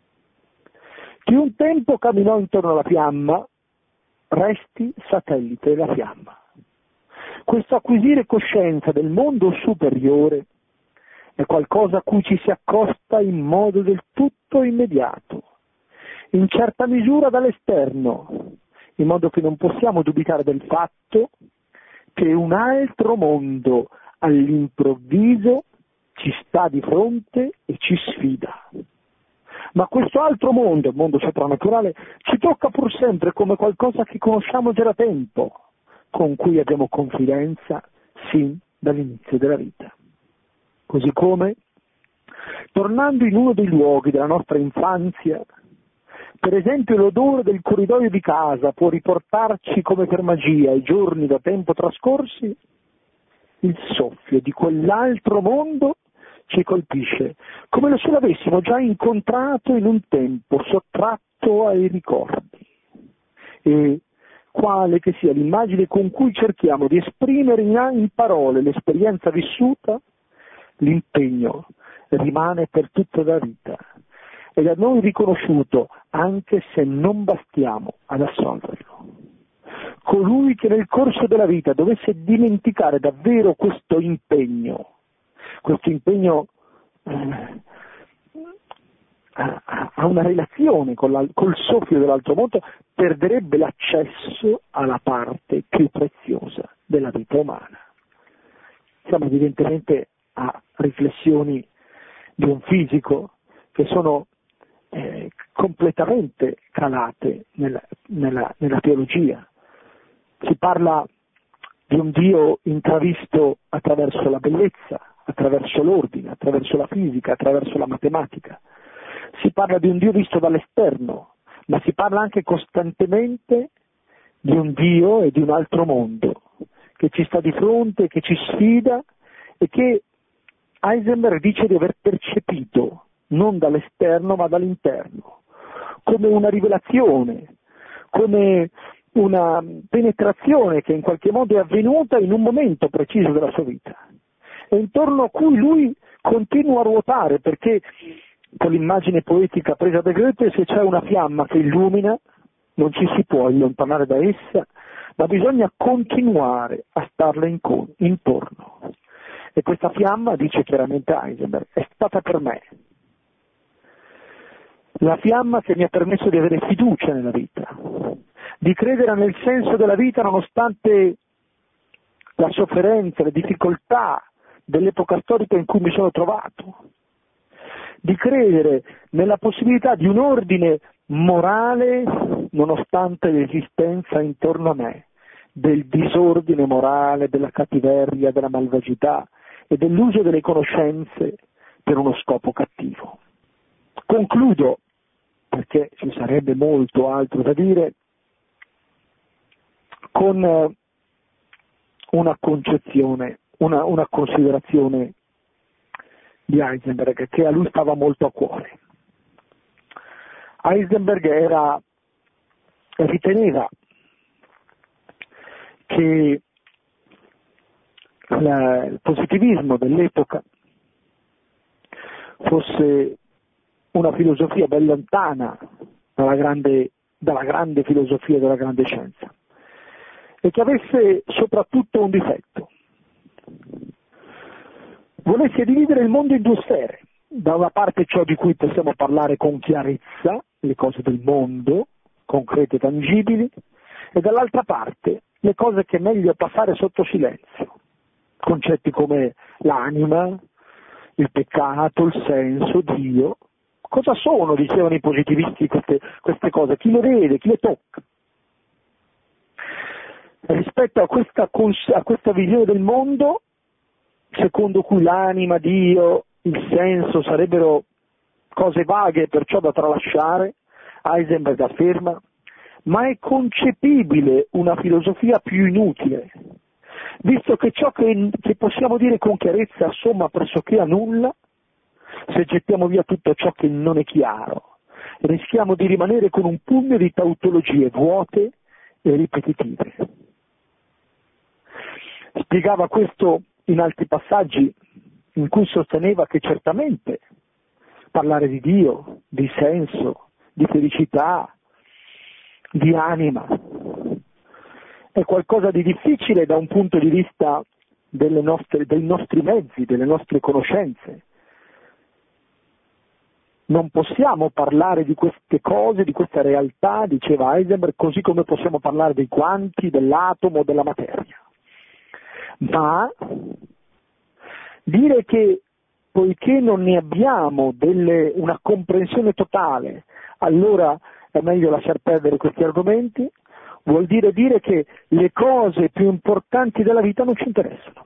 Chi un tempo camminò intorno alla fiamma, resti satellite della fiamma. Questo acquisire coscienza del mondo superiore è qualcosa a cui ci si accosta in modo del tutto immediato, in certa misura dall'esterno, in modo che non possiamo dubitare del fatto che un altro mondo all'improvviso ci sta di fronte e ci sfida. Ma questo altro mondo, il mondo soprannaturale, ci tocca pur sempre come qualcosa che conosciamo già da tempo, con cui abbiamo confidenza sin dall'inizio della vita. Così come, tornando in uno dei luoghi della nostra infanzia, per esempio l'odore del corridoio di casa può riportarci come per magia ai giorni da tempo trascorsi, il soffio di quell'altro mondo ci colpisce, come se l'avessimo già incontrato in un tempo sottratto diritto ai ricordi e quale che sia l'immagine con cui cerchiamo di esprimere in parole l'esperienza vissuta, l'impegno rimane per tutta la vita ed è a noi riconosciuto anche se non bastiamo ad assolverlo. Colui che nel corso della vita dovesse dimenticare davvero questo impegno ha una relazione col soffio dell'altro mondo, perderebbe l'accesso alla parte più preziosa della vita umana. Siamo evidentemente a riflessioni di un fisico che sono completamente calate nella teologia. Si parla di un Dio intravisto attraverso la bellezza, attraverso l'ordine, attraverso la fisica, attraverso la matematica. Si parla di un Dio visto dall'esterno, ma si parla anche costantemente di un Dio e di un altro mondo che ci sta di fronte, che ci sfida e che Heisenberg dice di aver percepito non dall'esterno ma dall'interno, come una rivelazione, come una penetrazione che in qualche modo è avvenuta in un momento preciso della sua vita e intorno a cui lui continua a ruotare, perché con l'immagine poetica presa da Goethe, se c'è una fiamma che illumina non ci si può allontanare da essa, ma bisogna continuare a starle intorno. E questa fiamma, dice chiaramente Heisenberg, è stata per me la fiamma che mi ha permesso di avere fiducia nella vita, di credere nel senso della vita nonostante la sofferenza, le difficoltà dell'epoca storica in cui mi sono trovato, di credere nella possibilità di un ordine morale nonostante l'esistenza intorno a me del disordine morale, della cattiveria, della malvagità e dell'uso delle conoscenze per uno scopo cattivo. Concludo, perché ci sarebbe molto altro da dire, con una concezione, una considerazione di Heisenberg che a lui stava molto a cuore. Heisenberg riteneva che il positivismo dell'epoca fosse una filosofia ben lontana dalla grande filosofia della grande scienza e che avesse soprattutto un difetto. Volesse dividere il mondo in due sfere, da una parte ciò di cui possiamo parlare con chiarezza, le cose del mondo, concrete e tangibili, e dall'altra parte le cose che è meglio passare sotto silenzio, concetti come l'anima, il peccato, il senso, Dio. Cosa sono, dicevano i positivisti, queste cose? Chi le vede, chi le tocca? Rispetto a questa visione del mondo, secondo cui l'anima, Dio, il senso sarebbero cose vaghe perciò da tralasciare, Heisenberg afferma: ma è concepibile una filosofia più inutile, visto che ciò che possiamo dire con chiarezza assomma pressoché a nulla. Se gettiamo via tutto ciò che non è chiaro, rischiamo di rimanere con un pugno di tautologie vuote e ripetitive. Spiegava questo in altri passaggi in cui sosteneva che certamente parlare di Dio, di senso, di felicità, di anima è qualcosa di difficile da un punto di vista dei nostri mezzi, delle nostre conoscenze. Non possiamo parlare di queste cose, di questa realtà, diceva Heisenberg, così come possiamo parlare dei quanti, dell'atomo, della materia. Ma dire che poiché non ne abbiamo una comprensione totale, allora è meglio lasciar perdere questi argomenti, vuol dire che le cose più importanti della vita non ci interessano.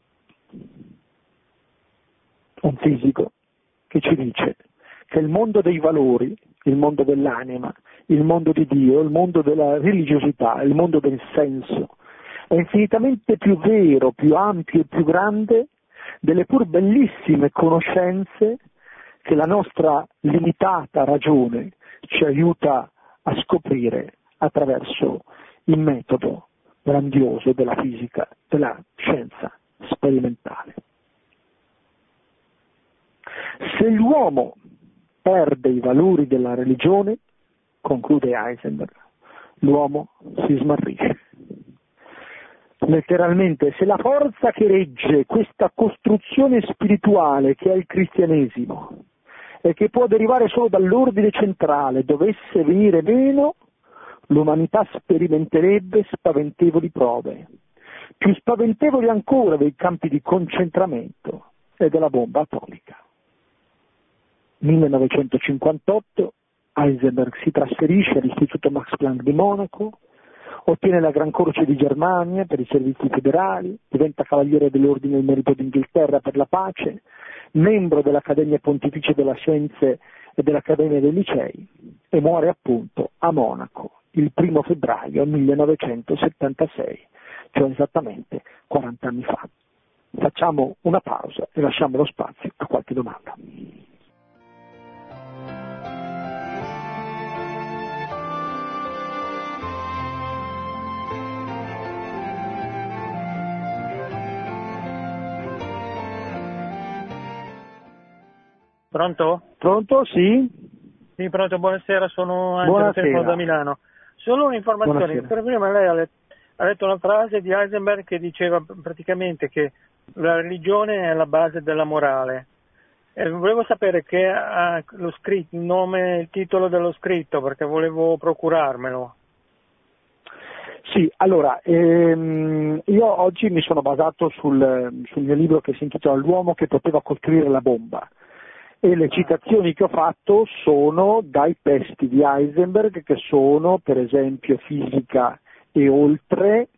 Un fisico che ci dice che il mondo dei valori, il mondo dell'anima, il mondo di Dio, il mondo della religiosità, il mondo del senso, è infinitamente più vero, più ampio e più grande delle pur bellissime conoscenze che la nostra limitata ragione ci aiuta a scoprire attraverso il metodo grandioso della fisica, della scienza sperimentale. Se l'uomo perde i valori della religione, conclude Heisenberg, l'uomo si smarrisce. Letteralmente, se la forza che regge questa costruzione spirituale che è il cristianesimo e che può derivare solo dall'ordine centrale dovesse venire meno, l'umanità sperimenterebbe spaventevoli prove, più spaventevoli ancora dei campi di concentramento e della bomba atomica. 1958 Heisenberg si trasferisce all'Istituto Max Planck di Monaco, ottiene la Gran Croce di Germania per i servizi federali, diventa Cavaliere dell'Ordine del Merito d'Inghilterra per la pace, membro dell'Accademia Pontificia delle Scienze e dell'Accademia dei Licei, e muore appunto a Monaco il 1 febbraio 1976, cioè esattamente 40 anni fa. Facciamo una pausa e lasciamo lo spazio a qualche domanda. Pronto? Pronto? Sì? Sì, pronto, buonasera, sono Angelo, telefono da Milano. Solo un'informazione, Buonasera. per prima lei ha letto una frase di Heisenberg che diceva praticamente che la religione è la base della morale. Volevo sapere che ha lo scritto, il nome, il titolo dello scritto, perché volevo procurarmelo. Sì, allora, io oggi mi sono basato sul mio libro che si intitola L'uomo che poteva costruire la bomba, e le citazioni che ho fatto sono dai testi di Heisenberg, che sono per esempio Fisica e oltre,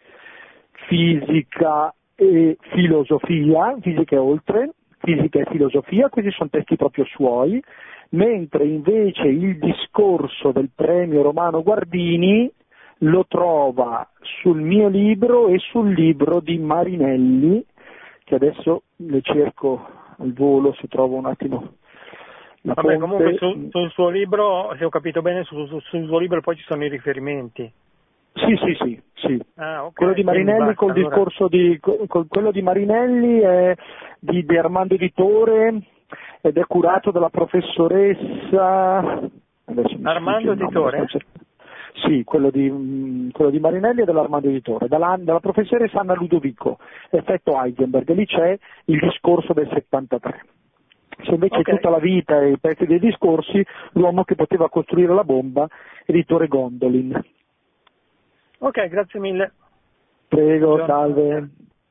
Fisica e filosofia, Fisica e oltre, Fisica e filosofia, questi sono testi proprio suoi, mentre invece il discorso del premio Romano Guardini lo trova sul mio libro e sul libro di Marinelli, che adesso le cerco al volo, se trovo un attimo la Vabbè, fonte. comunque sul suo libro, se ho capito bene, sul suo libro poi ci sono i riferimenti. Sì. Ah, okay. Quello di Marinelli Basta, discorso di quello di Marinelli è di Armando Editore ed è curato dalla professoressa Armando Editore? Sì, quello di Marinelli è dell'Armando Editore, dalla professoressa Anna Ludovico, effetto Heisenberg, e lì c'è il discorso del 73. Se invece tutta la vita e i pezzi dei discorsi, l'uomo che poteva costruire la bomba, editore Gondolin. Ok, grazie mille. Prego, Buongiorno. salve.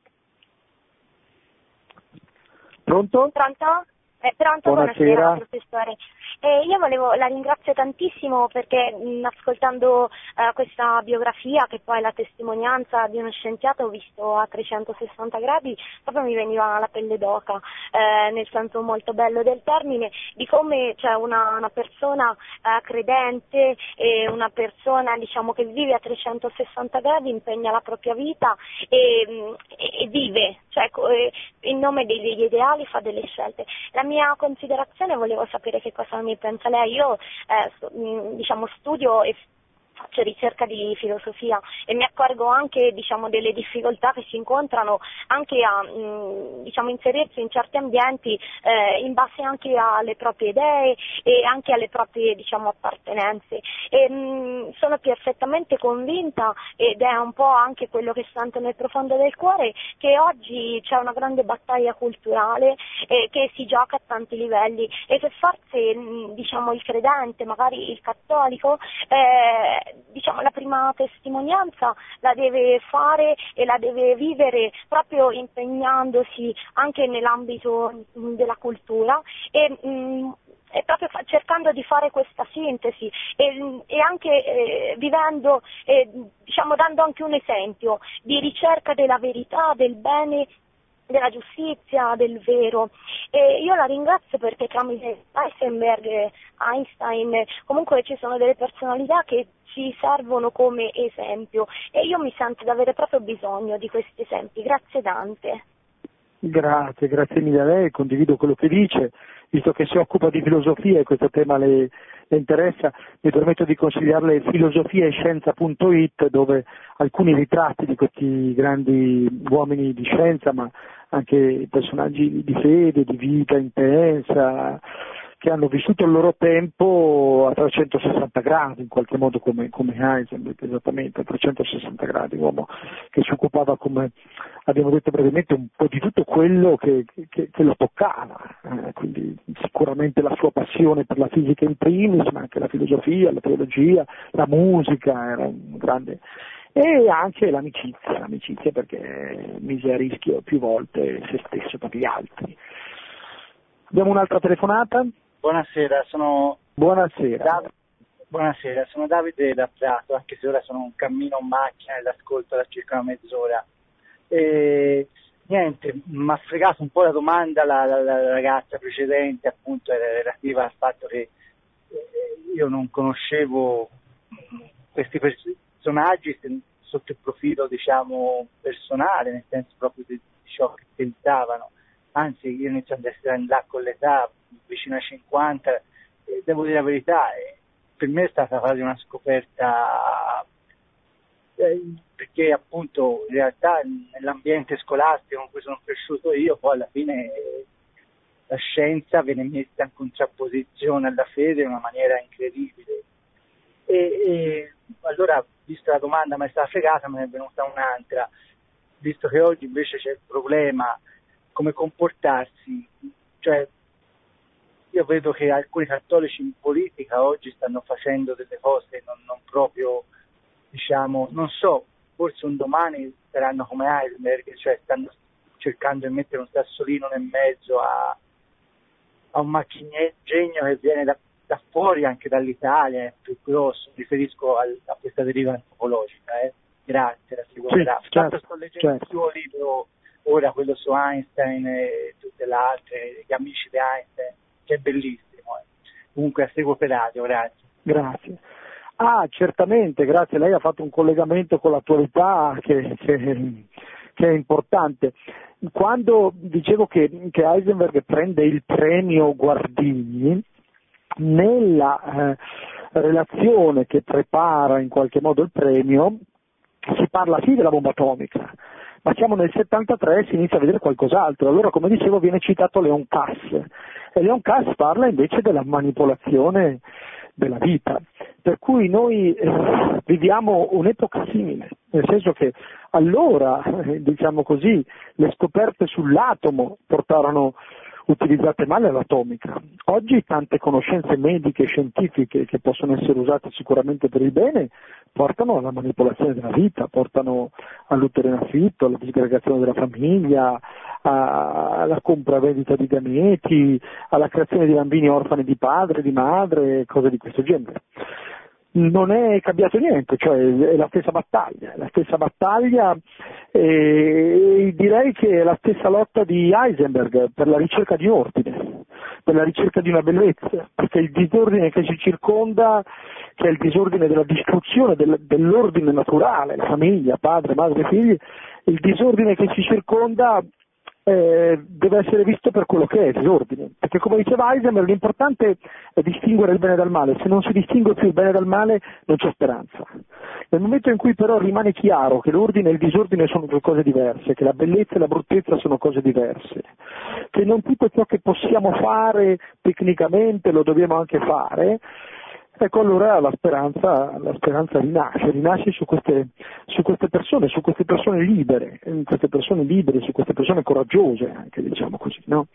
Pronto? Pronto? Pronto, buonasera professore. Io la ringrazio tantissimo perché ascoltando questa biografia, che poi è la testimonianza di uno scienziato visto a 360 gradi, proprio mi veniva la pelle d'oca, nel senso molto bello del termine, di come c'è una persona credente e una persona, diciamo, che vive a 360 gradi, impegna la propria vita e vive, cioè in nome degli ideali fa delle scelte. La mia considerazione, volevo sapere che cosa ne pensa lei. Io studio e faccio ricerca di filosofia e mi accorgo anche, delle difficoltà che si incontrano anche a inserirsi in certi ambienti in base anche alle proprie idee e anche alle proprie appartenenze. Sono perfettamente convinta, ed è un po' anche quello che sento nel profondo del cuore, che oggi c'è una grande battaglia culturale che si gioca a tanti livelli e che forse il credente, magari il cattolico, la prima testimonianza la deve fare e la deve vivere proprio impegnandosi anche nell'ambito della cultura e proprio cercando di fare questa sintesi e anche vivendo, dando anche un esempio di ricerca della verità, del bene, della giustizia, del vero. E io la ringrazio perché tramite Heisenberg e Einstein comunque ci sono delle personalità che ci servono come esempio e io mi sento di avere proprio bisogno di questi esempi. Grazie tante. Grazie mille a lei, condivido quello che dice, visto che si occupa di filosofia e questo tema le interessa, mi permetto di consigliarle filosofiaescienza.it, dove alcuni ritratti di questi grandi uomini di scienza, ma anche personaggi di fede, di vita intensa, che hanno vissuto il loro tempo a 360 gradi, in qualche modo come Heisenberg, esattamente, a 360 gradi, uomo che si occupava, come abbiamo detto brevemente, un po' di tutto quello che lo toccava, quindi sicuramente la sua passione per la fisica in primis, ma anche la filosofia, la teologia, la musica, era un grande... E anche l'amicizia perché mise a rischio più volte se stesso per gli altri. Abbiamo un'altra telefonata? Buonasera, sono Davide da Prato, anche se ora sono in cammino in macchina e l'ascolto da circa una mezz'ora. Niente, mi ha fregato un po' la domanda la ragazza precedente, appunto, era relativa al fatto che io non conoscevo questi personaggi sotto il profilo, diciamo, personale, nel senso proprio di ciò che pensavano. Anzi, io inizio ad essere là con l'età, vicino ai 50, devo dire la verità, per me è stata quasi una scoperta, perché appunto in realtà nell'ambiente scolastico con cui sono cresciuto io, poi alla fine la scienza viene messa in contrapposizione alla fede in una maniera incredibile. E allora, vista la domanda ma è stata fregata, me ne è venuta un'altra, visto che oggi invece c'è il problema come comportarsi, cioè io vedo che alcuni cattolici in politica oggi stanno facendo delle cose non proprio, diciamo, non so, forse un domani saranno come Heisenberg, cioè stanno cercando di mettere un sassolino nel mezzo a un macchingegno che viene da fuori, anche dall'Italia, è più grosso, mi riferisco a questa deriva antropologica. Grazie, la sicurezza. Sì, certo, sto leggendo il suo libro ora, quello su Einstein e tutte le altre, gli amici di Einstein, che è bellissimo. Comunque la seguo per radio, grazie. Certamente, grazie, lei ha fatto un collegamento con l'attualità che è importante. Quando dicevo che Heisenberg prende il premio Guardini, nella relazione che prepara in qualche modo il premio si parla sì della bomba atomica, ma siamo nel 73 e si inizia a vedere qualcos'altro. Allora, come dicevo, viene citato Leon Kass, e Leon Kass parla invece della manipolazione della vita, per cui noi viviamo un'epoca simile, nel senso che allora, diciamo così, le scoperte sull'atomo portarono utilizzate male l'atomica. Oggi tante conoscenze mediche e scientifiche che possono essere usate sicuramente per il bene portano alla manipolazione della vita, portano all'utero in affitto, alla disgregazione della famiglia, alla compravendita di gameti, alla creazione di bambini orfani di padre, di madre, cose di questo genere. Non è cambiato niente, cioè è la stessa battaglia e direi che è la stessa lotta di Heisenberg per la ricerca di ordine, per la ricerca di una bellezza, perché il disordine che ci circonda, che è il disordine della distruzione dell'ordine naturale, la famiglia, padre, madre, figli, il disordine che ci circonda deve essere visto per quello che è, disordine, perché come diceva Heisenberg l'importante è distinguere il bene dal male. Se non si distingue più il bene dal male non c'è speranza. Nel momento in cui però rimane chiaro che l'ordine e il disordine sono due cose diverse, che la bellezza e la bruttezza sono cose diverse, che non tutto ciò che possiamo fare tecnicamente lo dobbiamo anche fare, ecco, allora la speranza rinasce su queste persone libere, su queste persone coraggiose anche, diciamo così, no?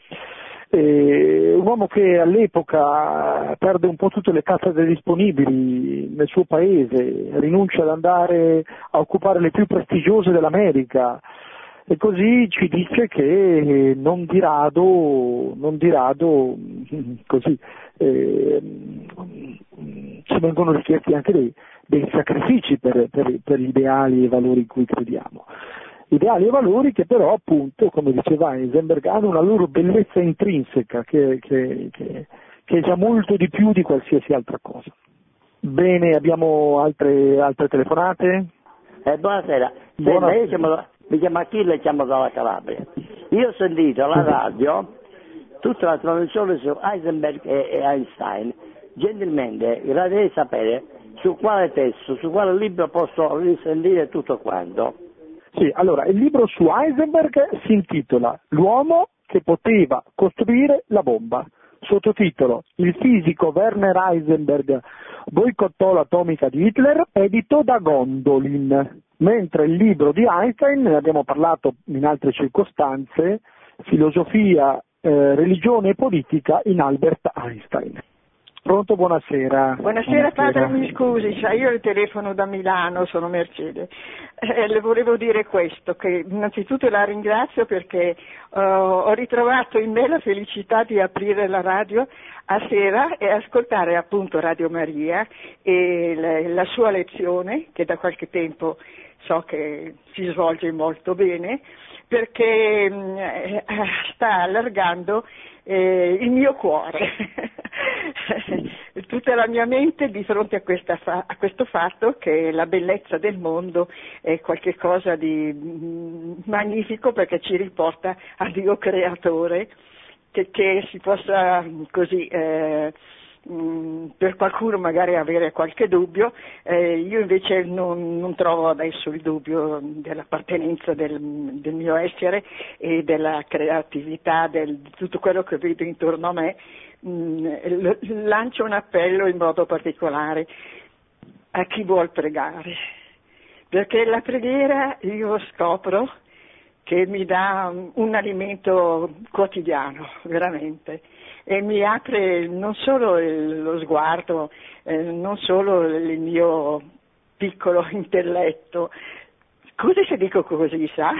Un uomo che all'epoca perde un po' tutte le cattedre disponibili nel suo paese, rinuncia ad andare a occupare le più prestigiose dell'America, e così ci dice che non di rado così ci vengono richiesti anche dei sacrifici per gli ideali e valori in cui crediamo. Ideali e valori che però, appunto, come diceva Heisenberg, hanno una loro bellezza intrinseca che è già molto di più di qualsiasi altra cosa. Bene, abbiamo altre telefonate? Buonasera. Buonasera. mi chiamo Achille e chiamo dalla Calabria. Io ho sentito alla radio tutta la trasmissione su Heisenberg e Einstein. Gentilmente gradirei sapere su quale testo, su quale libro posso risentire tutto quanto. Sì, allora, il libro su Heisenberg si intitola L'uomo che poteva costruire la bomba. Sottotitolo: Il fisico Werner Heisenberg boicottò l'atomica di Hitler, edito da Gondolin. Mentre il libro di Einstein, ne abbiamo parlato in altre circostanze, Filosofia, religione e politica in Albert Einstein. Pronto, buonasera. Buonasera padre, mi scusi, io le telefono da Milano, sono Mercedes. Le volevo dire questo, che innanzitutto la ringrazio perché ho ritrovato in me la felicità di aprire la radio a sera e ascoltare appunto Radio Maria e la sua lezione, che da qualche tempo so che si svolge molto bene, perché sta allargando il mio cuore, tutta la mia mente di fronte a questo fatto che la bellezza del mondo è qualcosa di magnifico, perché ci riporta a Dio creatore, che si possa così per qualcuno magari avere qualche dubbio, io invece non trovo adesso il dubbio dell'appartenenza del mio essere e della creatività, di tutto quello che vedo intorno a me. Lancio un appello in modo particolare a chi vuol pregare, perché la preghiera io scopro che mi dà un alimento quotidiano, veramente, e mi apre non solo lo sguardo, non solo il mio piccolo intelletto. Scusi se dico così, sa,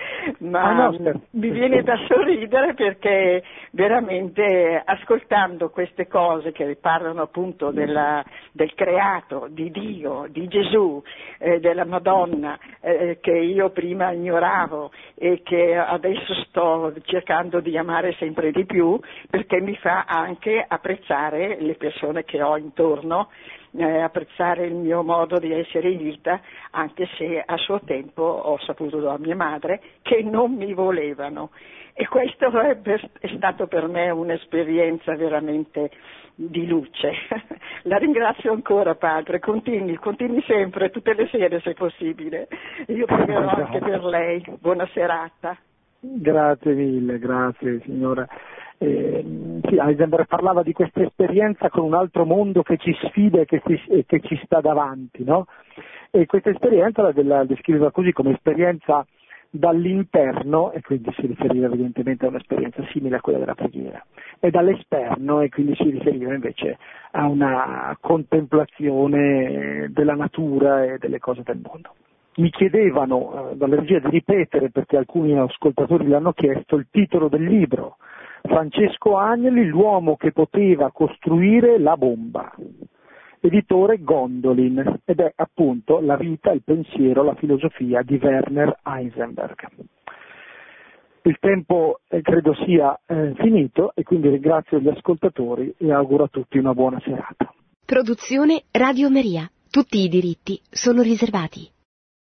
ma mi viene da sorridere perché veramente ascoltando queste cose che parlano appunto del creato, di Dio, di Gesù, della Madonna, che io prima ignoravo e che adesso sto cercando di amare sempre di più, perché mi fa anche apprezzare le persone che ho intorno, apprezzare il mio modo di essere in vita, anche se a suo tempo ho saputo da mia madre che non mi volevano, e questo è stato per me un'esperienza veramente di luce. La ringrazio ancora padre, continui sempre, tutte le sere se possibile, io pregherò anche per lei. Buona serata. Grazie mille, grazie signora. Sì, Heisenberg parlava di questa esperienza con un altro mondo che ci sfida e che ci sta davanti, no? E questa esperienza la descriveva così, come esperienza dall'interno, e quindi si riferiva evidentemente a un'esperienza simile a quella della preghiera, e dall'esterno, e quindi si riferiva invece a una contemplazione della natura e delle cose del mondo. Mi chiedevano dalla regia di ripetere, perché alcuni ascoltatori l'hanno chiesto, il titolo del libro: Francesco Agnelli, L'uomo che poteva costruire la bomba, editore Gondolin, ed è appunto la vita, il pensiero, la filosofia di Werner Heisenberg. Il tempo credo sia finito, e quindi ringrazio gli ascoltatori e auguro a tutti una buona serata. Produzione Radio Maria. Tutti i diritti sono riservati.